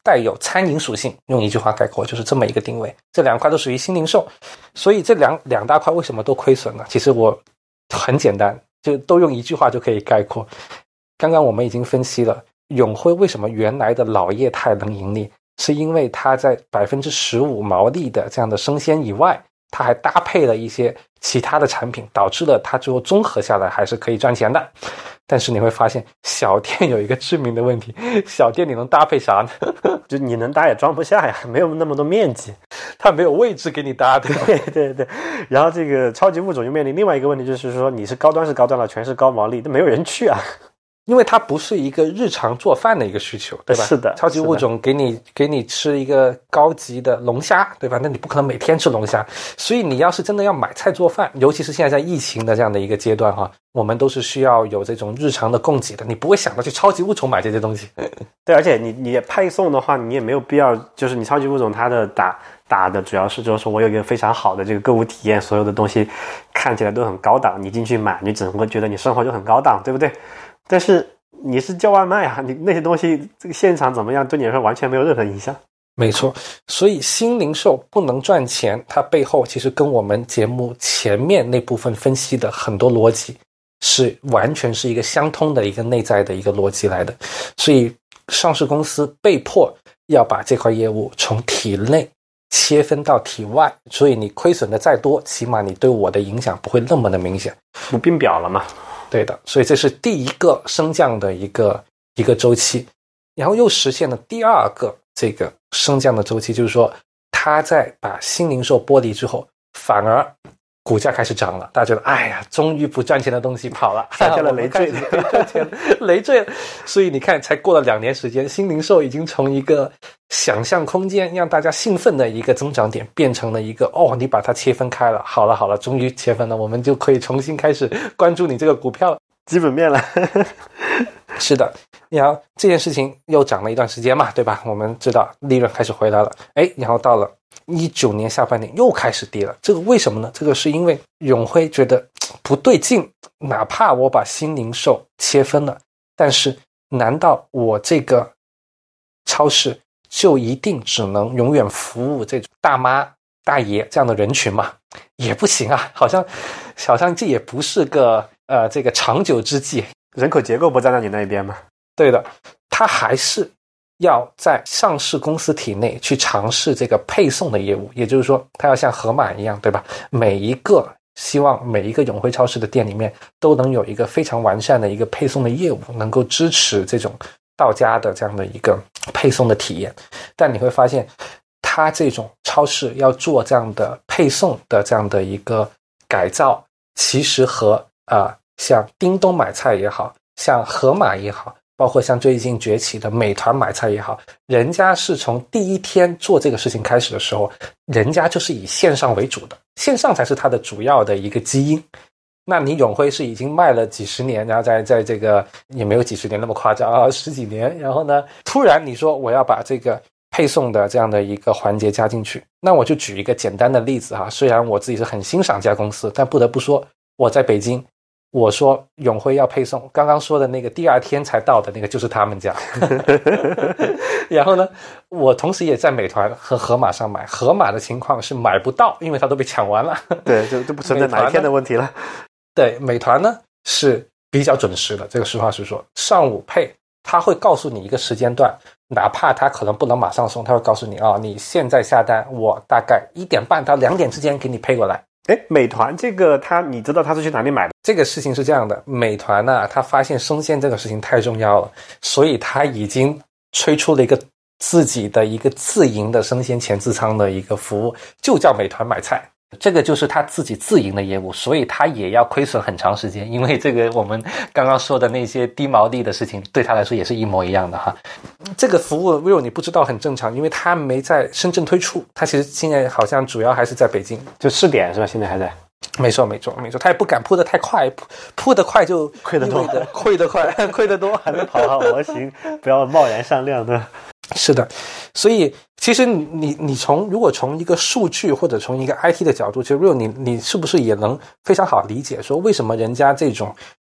带有餐饮属性，用一句话概括就是这么一个定位。这两块都属于新零售，所以这两两大块为什么都亏损呢？其实我很简单，就都用一句话就可以概括。刚刚我们已经分析了永辉为什么原来的老业态能盈利，是因为它在 百分之十五 毛利的这样的生鲜以外，它还搭配了一些其他的产品，导致了它最后综合下来还是可以赚钱的。但是你会发现小店有一个致命的问题，小店你能搭配啥呢？ 就你能搭也装不下呀，没有那么多面积， 它没有位置给你搭。对对对对。然后这个超级物种就面临另外一个问题，就是说你是高端是高端了，全是高毛利，那没有人去啊。 因为它不是一个日常做饭的一个需求，对吧？ 是的， 超级物种给你给你吃一个高级的龙虾，对吧？那你不可能每天吃龙虾，所以你要是真的要买菜做饭，尤其是现在在疫情的这样的一个阶段哈，我们都是需要有这种日常的供给的，你不会想到去超级物种买这些东西。 对，而且你你配送的话，你也没有必要，就是你超级物种它的打打的主要是就是说我有一个非常好的这个购物体验，所有的东西看起来都很高档，你进去买，你只会觉得你生活就很高档，对不对？但是你是叫外卖啊，你那些东西这个现场怎么样，对你来说完全没有任何影响。 没错，所以新零售不能赚钱，它背后其实跟我们节目前面那部分分析的很多逻辑是完全是一个相通的一个内在的一个逻辑来的。所以上市公司被迫要把这块业务从体内切分到体外，所以你亏损的再多，起码你对我的影响不会那么的明显， 不并表了嘛。 对的，所以这是第一个升降的一个一个周期，然后又实现了第二个这个升降的周期，就是说它在把新零售剥离之后，反而股价开始涨了，大家觉得哎呀，终于不赚钱的东西跑了， 下了累赘， 累赚钱，累赘了。所以你看，才过了两年时间，新零售已经从一个想象空间让大家兴奋的一个增长点，变成了一个哦，你把它切分开了，好了好了，终于切分了，我们就可以重新开始关注你这个股票了， 基本面了。 是的，然后这件事情又涨了一段时间嘛，对吧？我们知道利润开始回来了，哎，然后到了一九年下半年又开始跌了，这个为什么呢？这个是因为永辉觉得不对劲，哪怕我把新零售切分了，但是难道我这个超市就一定只能永远服务这种大妈大爷这样的人群吗？也不行啊，好像好像这也不是个呃这个长久之计。 人口结构不站在你那边吗？ 对的，他还是要在上市公司体内去尝试这个配送的业务，也就是说他要像盒马一样，对吧？每一个希望每一个永辉超市的店里面都能有一个非常完善的一个配送的业务，能够支持这种到家的这样的一个配送的体验。但你会发现他这种超市要做这样的配送的这样的一个改造，其实和呃像叮咚买菜也好，像盒马也好，包括像最近崛起的美团买菜也好，人家是从第一天做这个事情开始的时候，人家就是以线上为主的，线上才是它的主要的一个基因。那你永辉是已经卖了几十年，然后在在这个也没有几十年那么夸张啊，十几年，然后呢，突然你说我要把这个配送的这样的一个环节加进去，那我就举一个简单的例子哈，虽然我自己是很欣赏这家公司，但不得不说，我在北京，我说永辉要配送，刚刚说的那个第二天才到的那个就是他们家。然后呢，我同时也在美团和盒马上买，盒马的情况是买不到，因为它都被抢完了。 对，就就不存在哪一天的问题了。 对，美团呢是比较准时的，这个实话实说，上午配他会告诉你一个时间段，哪怕他可能不能马上送，他会告诉你啊、哦，你现在下单，我大概一点半到两点之间给你配过来。 哎，美团这个他，你知道他是去哪里买的？ 这个事情是这样的，美团呢、啊，他发现生鲜这个事情太重要了，所以他已经推出了一个自己的一个自营的生鲜前置仓的一个服务，就叫美团买菜。这个就是他自己自营的业务，所以他也要亏损很长时间，因为这个我们刚刚说的那些低毛利的事情对他来说也是一模一样的哈。这个服务如果你不知道很正常，因为他没在深圳推出，他其实现在好像主要还是在北京， 就试点是吧？现在还在。 没错没错没错，他也不敢扑得太快，扑扑得快就亏得多， 亏得快，亏得多， 还没跑好模型，不要贸然上量的。 是的，所以其实你你从如果从一个数据或者从一个 I T 的角度，其实你你是不是也能非常好理解说为什么人家这种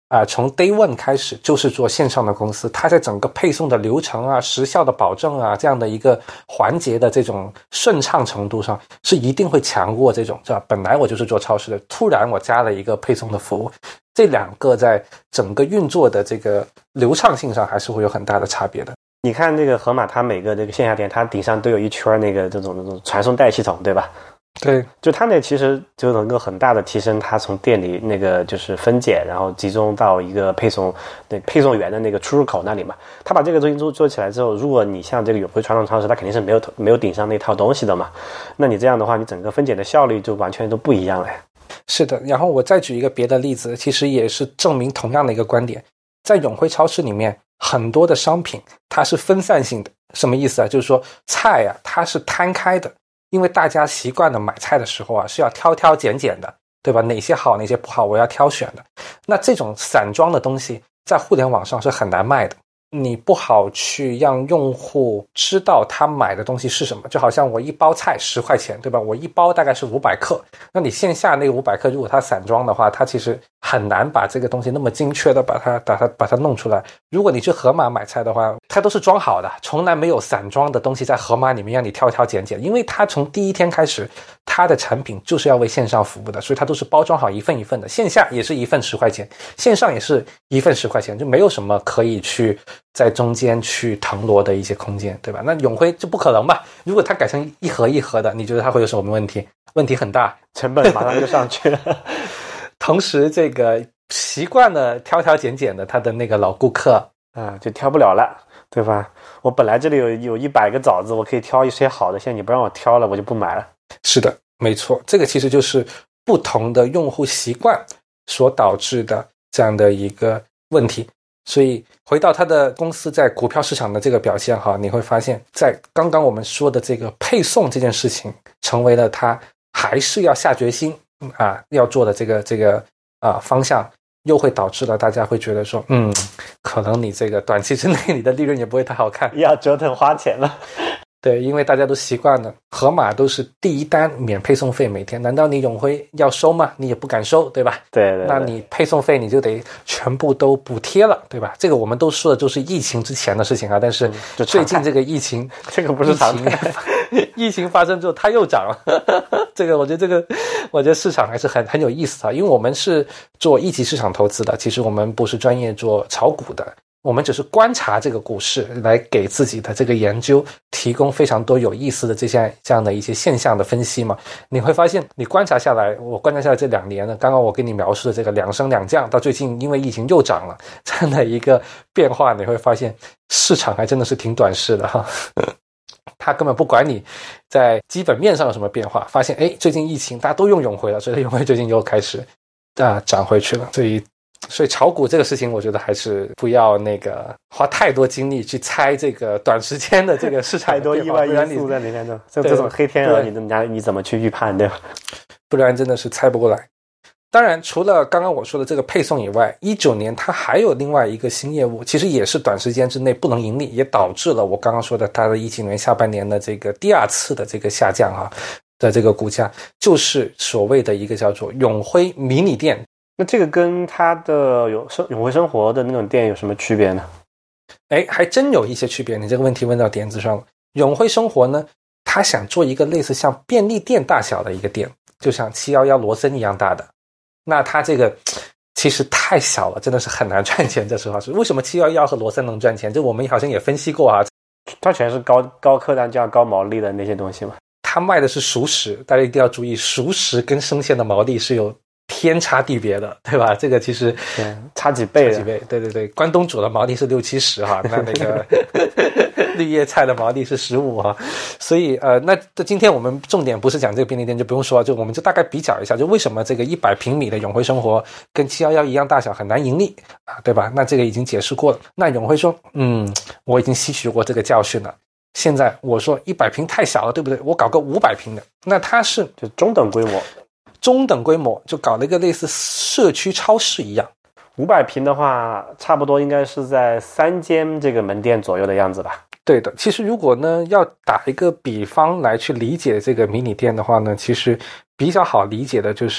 啊、呃，从 day one 开始就是做线上的公司，它在整个配送的流程啊、时效的保证啊这样的一个环节的这种顺畅程度上，是一定会强过这种，是吧？本来我就是做超市的，突然我加了一个配送的服务，这两个在整个运作的这个流畅性上还是会有很大的差别的。 你看这个盒马，它每个这个线下店，它顶上都有一圈那个这种这种传送带系统，对吧？ 对， 就它那其实就能够很大的提升它从店里那个就是分拣，然后集中到一个配送那配送员的那个出入口那里嘛。它把这个东西做做起来之后，如果你像这个永辉传统超市，它肯定是没有没有顶上那套东西的嘛。那你这样的话，你整个分拣的效率就完全都不一样了。 是的，然后我再举一个别的例子，其实也是证明同样的一个观点。在永辉超市里面，很多的商品它是分散性的，什么意思啊？就是说菜啊，它是摊开的。因为大家习惯的买菜的时候啊，是要挑挑拣拣的，对吧？哪些好，哪些不好，我要挑选的。那这种散装的东西，在互联网上是很难卖的。你不好去让用户知道他买的东西是什么，就好像我一包菜十块钱，对吧？我一包大概是五百克，那你线下那个五百克，如果它散装的话，它其实很难把这个东西那么精确的把它把它把它弄出来。如果你去盒马买菜的话，它都是装好的，从来没有散装的东西在盒马里面让你挑挑拣拣，因为它从第一天开始，它的产品就是要为线上服务的，所以它都是包装好一份一份的，线下也是一份十块钱，线上也是一份十块钱，就没有什么可以去在中间去腾挪的一些空间，对吧？那永辉就不可能吧？如果它改成一盒一盒的，你觉得它会有什么问题？问题很大， 成本马上就上去了。 同时，这个习惯了挑挑拣拣的他的那个老顾客啊，就挑不了了，对吧？我本来这里有有一百个枣子，我可以挑一些好的，现在你不让我挑了，我就不买了。 是的，没错，这个其实就是不同的用户习惯所导致的这样的一个问题。所以回到他的公司在股票市场的这个表现哈，你会发现在刚刚我们说的这个配送这件事情成为了他还是要下决心啊要做的这个这个啊方向，又会导致了大家会觉得说嗯，可能你这个短期之内你的利润也不会太好看， 要折腾花钱了。 对，因为大家都习惯了，盒马都是第一单免配送费每天，难道你永辉要收吗？你也不敢收，对吧？ 对 对, 对。 那你配送费你就得全部都补贴了，对吧？这个我们都说的都是疫情之前的事情啊，但是最近这个疫情， 嗯、这个不是常态。 疫情发生之后它又涨了，这个我觉得这个我觉得市场还是很很有意思啊，因为我们是做一级市场投资的，其实我们不是专业做炒股的。我们只是观察这个股市，来给自己的这个研究提供非常多有意思的这些这样的一些现象的分析嘛。你会发现，你观察下来，我观察下来这两年呢，刚刚我跟你描述的这个两升两降，到最近因为疫情又涨了这样的一个变化，你会发现市场还真的是挺短视的哈。他根本不管你在基本面上有什么变化，发现哎，最近疫情大家都用永辉了，所以永辉最近又开始啊涨回去了，所以。所以炒股这个事情，我觉得还是不要那个花太多精力去猜这个短时间的这个市场太多意外因素在里面的，这这种黑天鹅，你你你怎么去预判，对吧？ 不然真的是猜不过来。当然，除了刚刚我说的这个配送以外，一九年它还有另外一个新业务，其实也是短时间之内不能盈利，也导致了我刚刚说的它的一九年下半年的这个第二次的这个下降啊的这个股价，就是所谓的一个叫做永辉迷你店。 那这个跟它的永生永辉生活的那种店有什么区别呢？ 哎，还真有一些区别。你这个问题问到点子上了。永辉生活呢，他想做一个类似像便利店大小的一个店，就像七一一罗森一样大的。那它这个其实太小了，真的是很难赚钱。这实话是为什么七一一和罗森能赚钱？这我们好像也分析过啊。 它全是高高客单价、高毛利的那些东西嘛。 它卖的是熟食，大家一定要注意，熟食跟生鲜的毛利是有天差地别的，对吧？这个其实对差几倍差几倍，对对对。关东煮的毛利是六七十哈，那那个绿叶菜的毛利是十五哈。所以呃，那今天我们重点不是讲这个便利店，就不用说，就我们就大概比较一下，就为什么这个一百平米的永辉生活跟七一一一样大小很难盈利啊，对吧？那这个已经解释过了。那永辉说，嗯，我已经吸取过这个教训了。现在我说一百平太小了，对不对？我搞个五百平的，那它是就中等规模。 中等规模就搞了一个类似社区超市一样。 五百平的话差不多应该是在三间这个门店左右的样子吧。 对的，其实如果呢要打一个比方来去理解这个迷你店的话呢，其实比较好理解的就是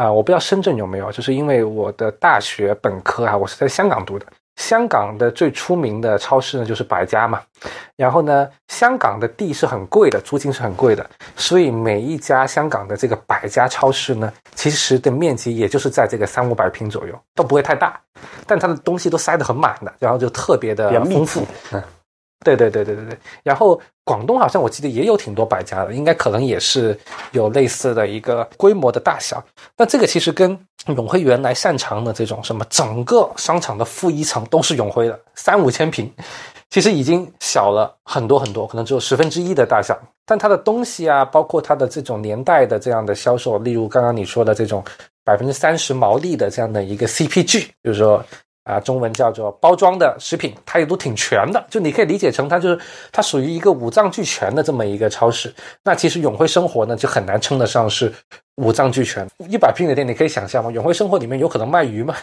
啊、呃，我不知道深圳有没有，就是因为我的大学本科啊，我是在香港读的。香港的最出名的超市呢就是百佳嘛，然后呢，香港的地是很贵的，租金是很贵的，所以每一家香港的这个百佳超市呢，其实的面积也就是在这个三五百平左右，都不会太大，但它的东西都塞得很满的，然后就特别的丰富。嗯，对对对对对对。然后广东好像我记得也有挺多百佳的，应该可能也是有类似的一个规模的大小。那这个其实跟永辉原来擅长的这种什么整个商场的负一层都是永辉的三五千平，其实已经小了很多很多，可能只有十分之一的大小。但它的东西啊，包括它的这种年代的这样的销售，例如刚刚你说的这种百分之三十毛利的这样的一个 C P G， 就是说啊，中文叫做包装的食品，它也都挺全的，就你可以理解成它就是它属于一个五脏俱全的这么一个超市。那其实永辉生活呢就很难称得上是五脏俱全。一百平的店你可以想象吗？永辉生活里面有可能卖鱼吗？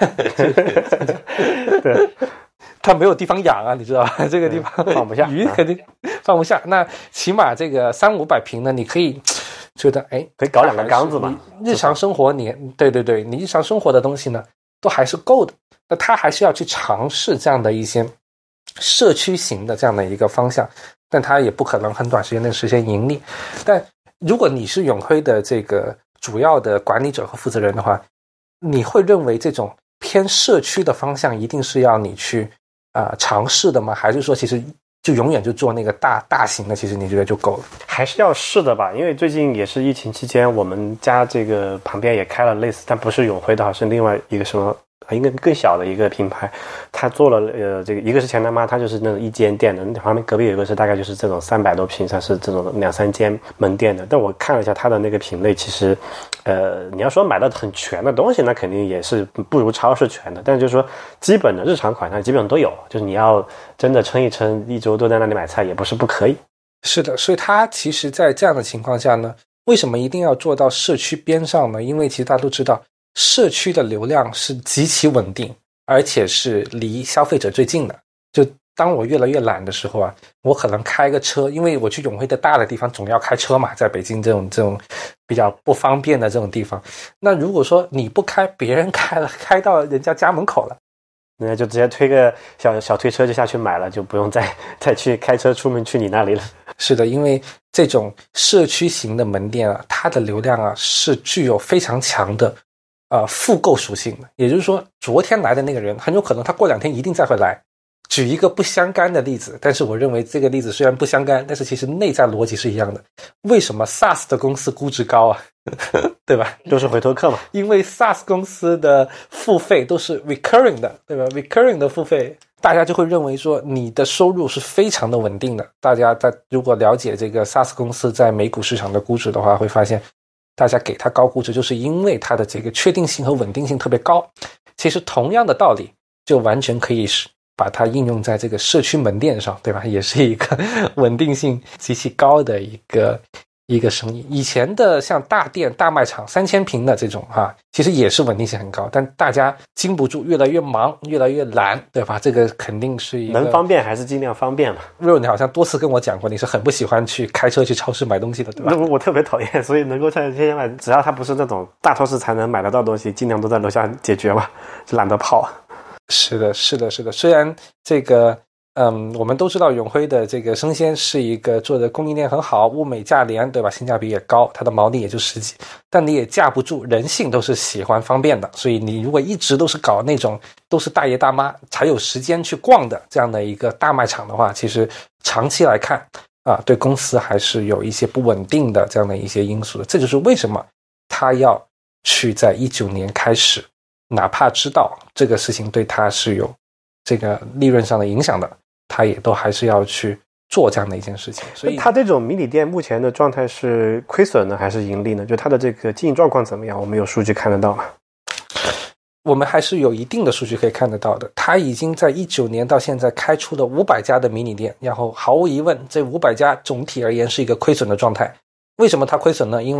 对， 它没有地方养啊，你知道吧？这个地方放不下， 鱼肯定放不下。那起码这个三五百平呢，你可以觉得哎， 可以搞两个缸子嘛。 日常生活你对对对，你日常生活的东西呢都还是够的。那他还是要去尝试这样的一些社区型的这样的一个方向，但他也不可能很短时间内实现盈利。但如果你是永辉的这个主要的管理者和负责人的话，你会认为这种偏社区的方向一定是要你去啊、呃、尝试的吗？还是说其实就永远就做那个大大型的，其实你觉得就够了？ 还是要试的吧，因为最近也是疫情期间，我们家这个旁边也开了类似，但不是永辉的，好像是另外一个什么一个更小的一个品牌，他做了呃这个一个是钱大妈，他就是那种一间店的，旁边隔壁有一个是大概就是这种三百多平，它是这种两三间门店的。但我看了一下它的那个品类，其实呃你要说买到很全的东西，那肯定也是不如超市全的，但是就是说基本的日常款它基本上都有，就是你要真的撑一撑，一周都在那里买菜也不是不可以。 是的，所以他其实在这样的情况下呢，为什么一定要做到社区边上呢？因为其实大家都知道社区的流量是极其稳定，而且是离消费者最近的。就当我越来越懒的时候啊，我可能开个车，因为我去永辉的大的地方总要开车嘛，在北京这种这种比较不方便的这种地方。那如果说你不开，别人开了，开到人家家门口了， 那就直接推个小小推车就下去买了，就不用再再去开车出门去你那里了。 是的，因为这种社区型的门店啊，它的流量啊是具有非常强的呃复购属性的。也就是说，昨天来的那个人很有可能他过两天一定再会来。举一个不相干的例子，但是我认为这个例子虽然不相干，但是其实内在逻辑是一样的。为什么 SaaS 的公司估值高啊？对吧？ 都是回头客嘛。因为 SaaS 公司的付费都是 recurring 的，对吧？ recurring 的付费，大家就会认为说你的收入是非常的稳定的。大家在如果了解这个 SaaS 公司在美股市场的估值的话，会发现大家给它高估值就是因为它的这个确定性和稳定性特别高。其实同样的道理就完全可以是把它应用在这个社区门店上，对吧？也是一个稳定性极其高的一个一个生意。以前的像大店大卖场三千平的这种哈、啊，其实也是稳定性很高，但大家经不住，越来越忙，越来越懒，对吧？这个肯定是一个能方便还是尽量方便嘛。 瑞文，你好像多次跟我讲过，你是很不喜欢去开车去超市买东西的，对吧？ 那我特别讨厌，所以能够在天天买，只要它不是那种大超市才能买得到东西，尽量都在楼下解决嘛，就懒得跑。 是的，是的，是的。虽然这个，嗯，我们都知道永辉的这个生鲜是一个做的供应链很好，物美价廉，对吧？性价比也高，它的毛利也就十几，但你也架不住人性都是喜欢方便的。所以你如果一直都是搞那种都是大爷大妈才有时间去逛的这样的一个大卖场的话，其实长期来看啊，对公司还是有一些不稳定的这样的一些因素的。这就是为什么他要去在一九年开始。哪怕知道这个事情对他是有这个利润上的影响的，他也都还是要去做这样的一件事情。所以他这种迷你店目前的状态是亏损呢还是盈利呢？就他的这个经营状况怎么样？我们有数据看得到吗？ 我们还是有一定的数据可以看得到的。他已经在一九年到现在开出了五百家的迷你店，然后毫无疑问这五百家总体而言是一个亏损的状态。为什么它亏损呢？因为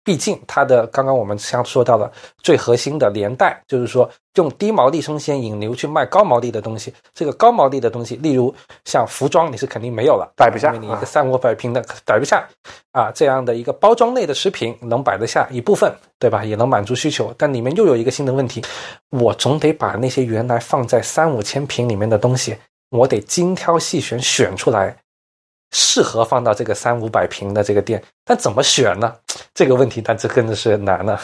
毕竟它的刚刚我们像说到的最核心的连带，就是说用低毛利生鲜引流去卖高毛利的东西，这个高毛利的东西例如像服装你是肯定没有了， 摆不下， 因为你一个三五百平的摆不下啊，这样的一个包装类的食品能摆得下一部分，对吧，也能满足需求，但里面又有一个新的问题，我总得把那些原来放在三五千平里面的东西，我得精挑细选选出来适合放到这个三五百平的这个店，但怎么选呢？这个问题但这真的是难了。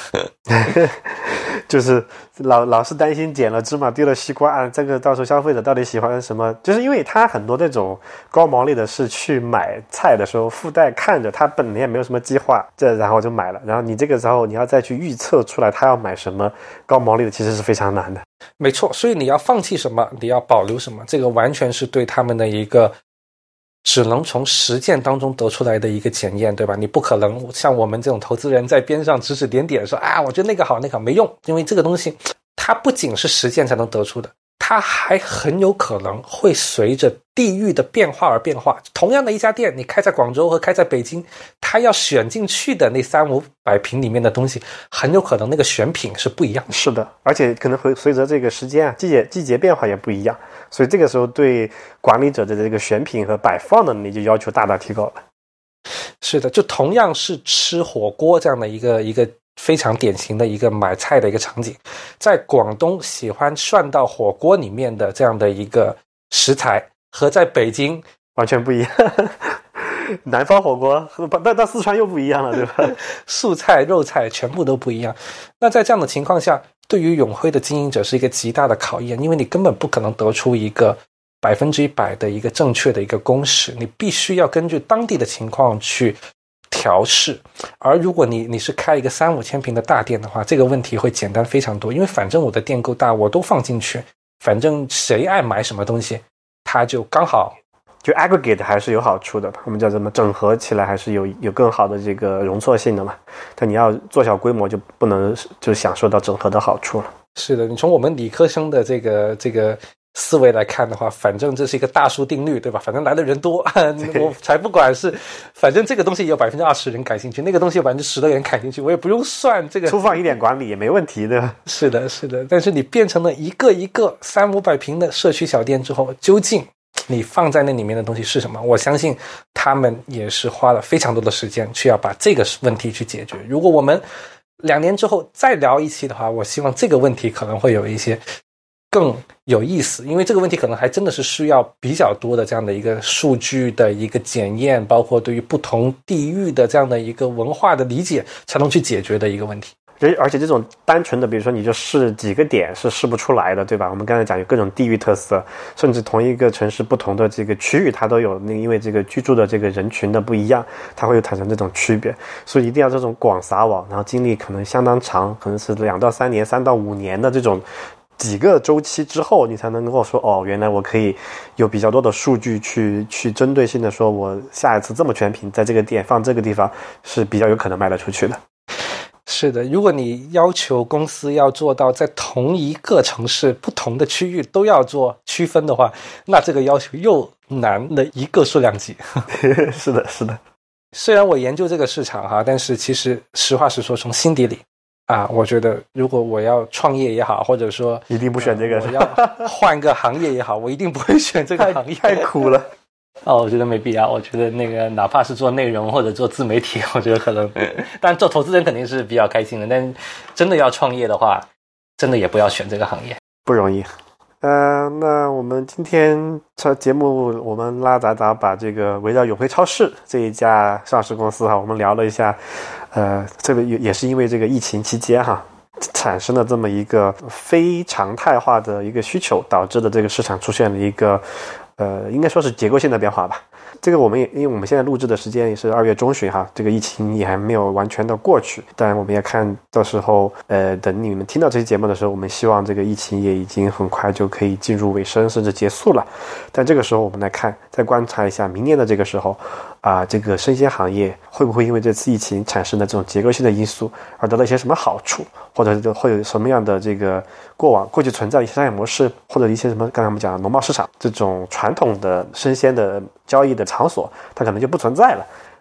就是老老是担心捡了芝麻丢了西瓜啊，这个到时候消费者到底喜欢什么？就是因为他很多那种高毛利的是去买菜的时候附带看着，他本来也没有什么计划，这然后就买了，然后你这个时候你要再去预测出来他要买什么高毛利的，其实是非常难的。 没错，所以你要放弃什么，你要保留什么，这个完全是对他们的一个只能从实践当中得出来的一个检验，对吧？你不可能像我们这种投资人在边上指指点点说啊，我觉得那个好那个好，没用，因为这个东西它不仅是实践才能得出的，它还很有可能会随着地域的变化而变化。同样的一家店，你开在广州和开在北京，它要选进去的那三五百平里面的东西，很有可能那个选品是不一样的。 是的，而且可能会随着这个时间啊，季节季节变化也不一样，所以这个时候对管理者的这个选品和摆放的能力就要求大大提高了。 是的，就同样是吃火锅这样的一个一个非常典型的一个买菜的一个场景，在广东喜欢涮到火锅里面的这样的一个食材和在北京完全不一样。南方火锅到到四川又不一样了，对吧？ 素菜肉菜全部都不一样。那在这样的情况下，对于永辉的经营者是一个极大的考验，因为你根本不可能得出一个百分之一百的一个正确的一个公式，你必须要根据当地的情况去调试。而如果你你是开一个三五千平的大店的话，这个问题会简单非常多，因为反正我的店够大，我都放进去，反正谁爱买什么东西，他就刚好。 就 aggregate 还是有好处的，我们叫什么整合起来还是有有更好的这个容错性的嘛。但你要做小规模就不能就享受到整合的好处了。 是的，你从我们理科生的这个这个思维来看的话，反正这是一个大数定律，对吧？反正来的人多，我才不管是，反正这个东西有百分之二十人感兴趣，那个东西有百分之十的人感兴趣，我也不用算这个， 粗放一点管理也没问题的。 是的，是的。但是你变成了一个一个三五百平的社区小店之后，究竟你放在那里面的东西是什么？我相信他们也是花了非常多的时间去要把这个问题去解决。如果我们两年之后再聊一期的话，我希望这个问题可能会有一些更有意思，因为这个问题可能还真的是需要比较多的这样的一个数据的一个检验，包括对于不同地域的这样的一个文化的理解才能去解决的一个问题。 而且这种单纯的比如说你就试几个点是试不出来的，对吧？我们刚才讲有各种地域特色，甚至同一个城市不同的这个区域它都有，因为这个居住的这个人群的不一样，它会有产生这种区别，所以一定要这种广撒网，然后经历可能相当长，可能是两到三年三到五年的这种几个周期之后，你才能够说哦，原来我可以有比较多的数据去去针对性的说我下一次这么全品在这个店放这个地方是比较有可能卖得出去的。 是的，如果你要求公司要做到在同一个城市不同的区域都要做区分的话，那这个要求又难了一个数量级。 是的，是的。 虽然我研究这个市场哈，但是其实实话实说，从心底里啊，我觉得如果我要创业也好，或者说一定不选这个， 呃、我要换个行业也好，我一定不会选这个行业， 太, 太苦了。 哦，我觉得没必要。我觉得那个哪怕是做内容或者做自媒体，我觉得可能，当然做投资人肯定是比较开心的，但真的要创业的话，真的也不要选这个行业， 不容易。呃，那我们今天这节目，我们拉杂杂把这个围绕永辉超市这一家上市公司哈，我们聊了一下，呃，这个也是因为这个疫情期间哈，产生了这么一个非常态化的一个需求，导致的这个市场出现了一个。呃，应该说是结构性的变化吧。这个我们也因为我们现在录制的时间也是二月中旬哈，这个疫情也还没有完全的过去。当然，我们也看到时候，呃，等你们听到这期节目的时候，我们希望这个疫情也已经很快就可以进入尾声，甚至结束了。但这个时候，我们来看，再观察一下明年的这个时候，啊、呃，这个生鲜行业会不会因为这次疫情产生的这种结构性的因素而得到一些什么好处，或者会有什么样的这个过往过去存在的一些商业模式，或者一些什么刚才我们讲的农贸市场这种传统的生鲜的交易的场所，它可能就不存在了。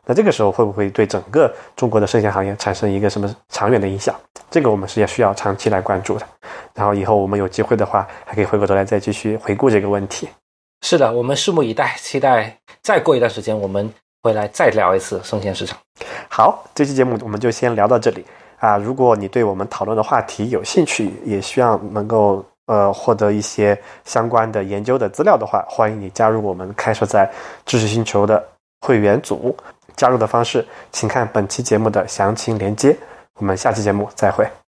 那这个时候会不会对整个中国的生鲜行业产生一个什么长远的影响？这个我们是也需要长期来关注的。然后以后我们有机会的话，还可以回过头来再继续回顾这个问题。 是的，我们拭目以待，期待再过一段时间我们回来再聊一次生鲜市场。 好，这期节目我们就先聊到这里啊！如果你对我们讨论的话题有兴趣，也希望能够呃获得一些相关的研究的资料的话，欢迎你加入我们开设在知识星球的会员组。加入的方式请看本期节目的详情连接。我们下期节目再会。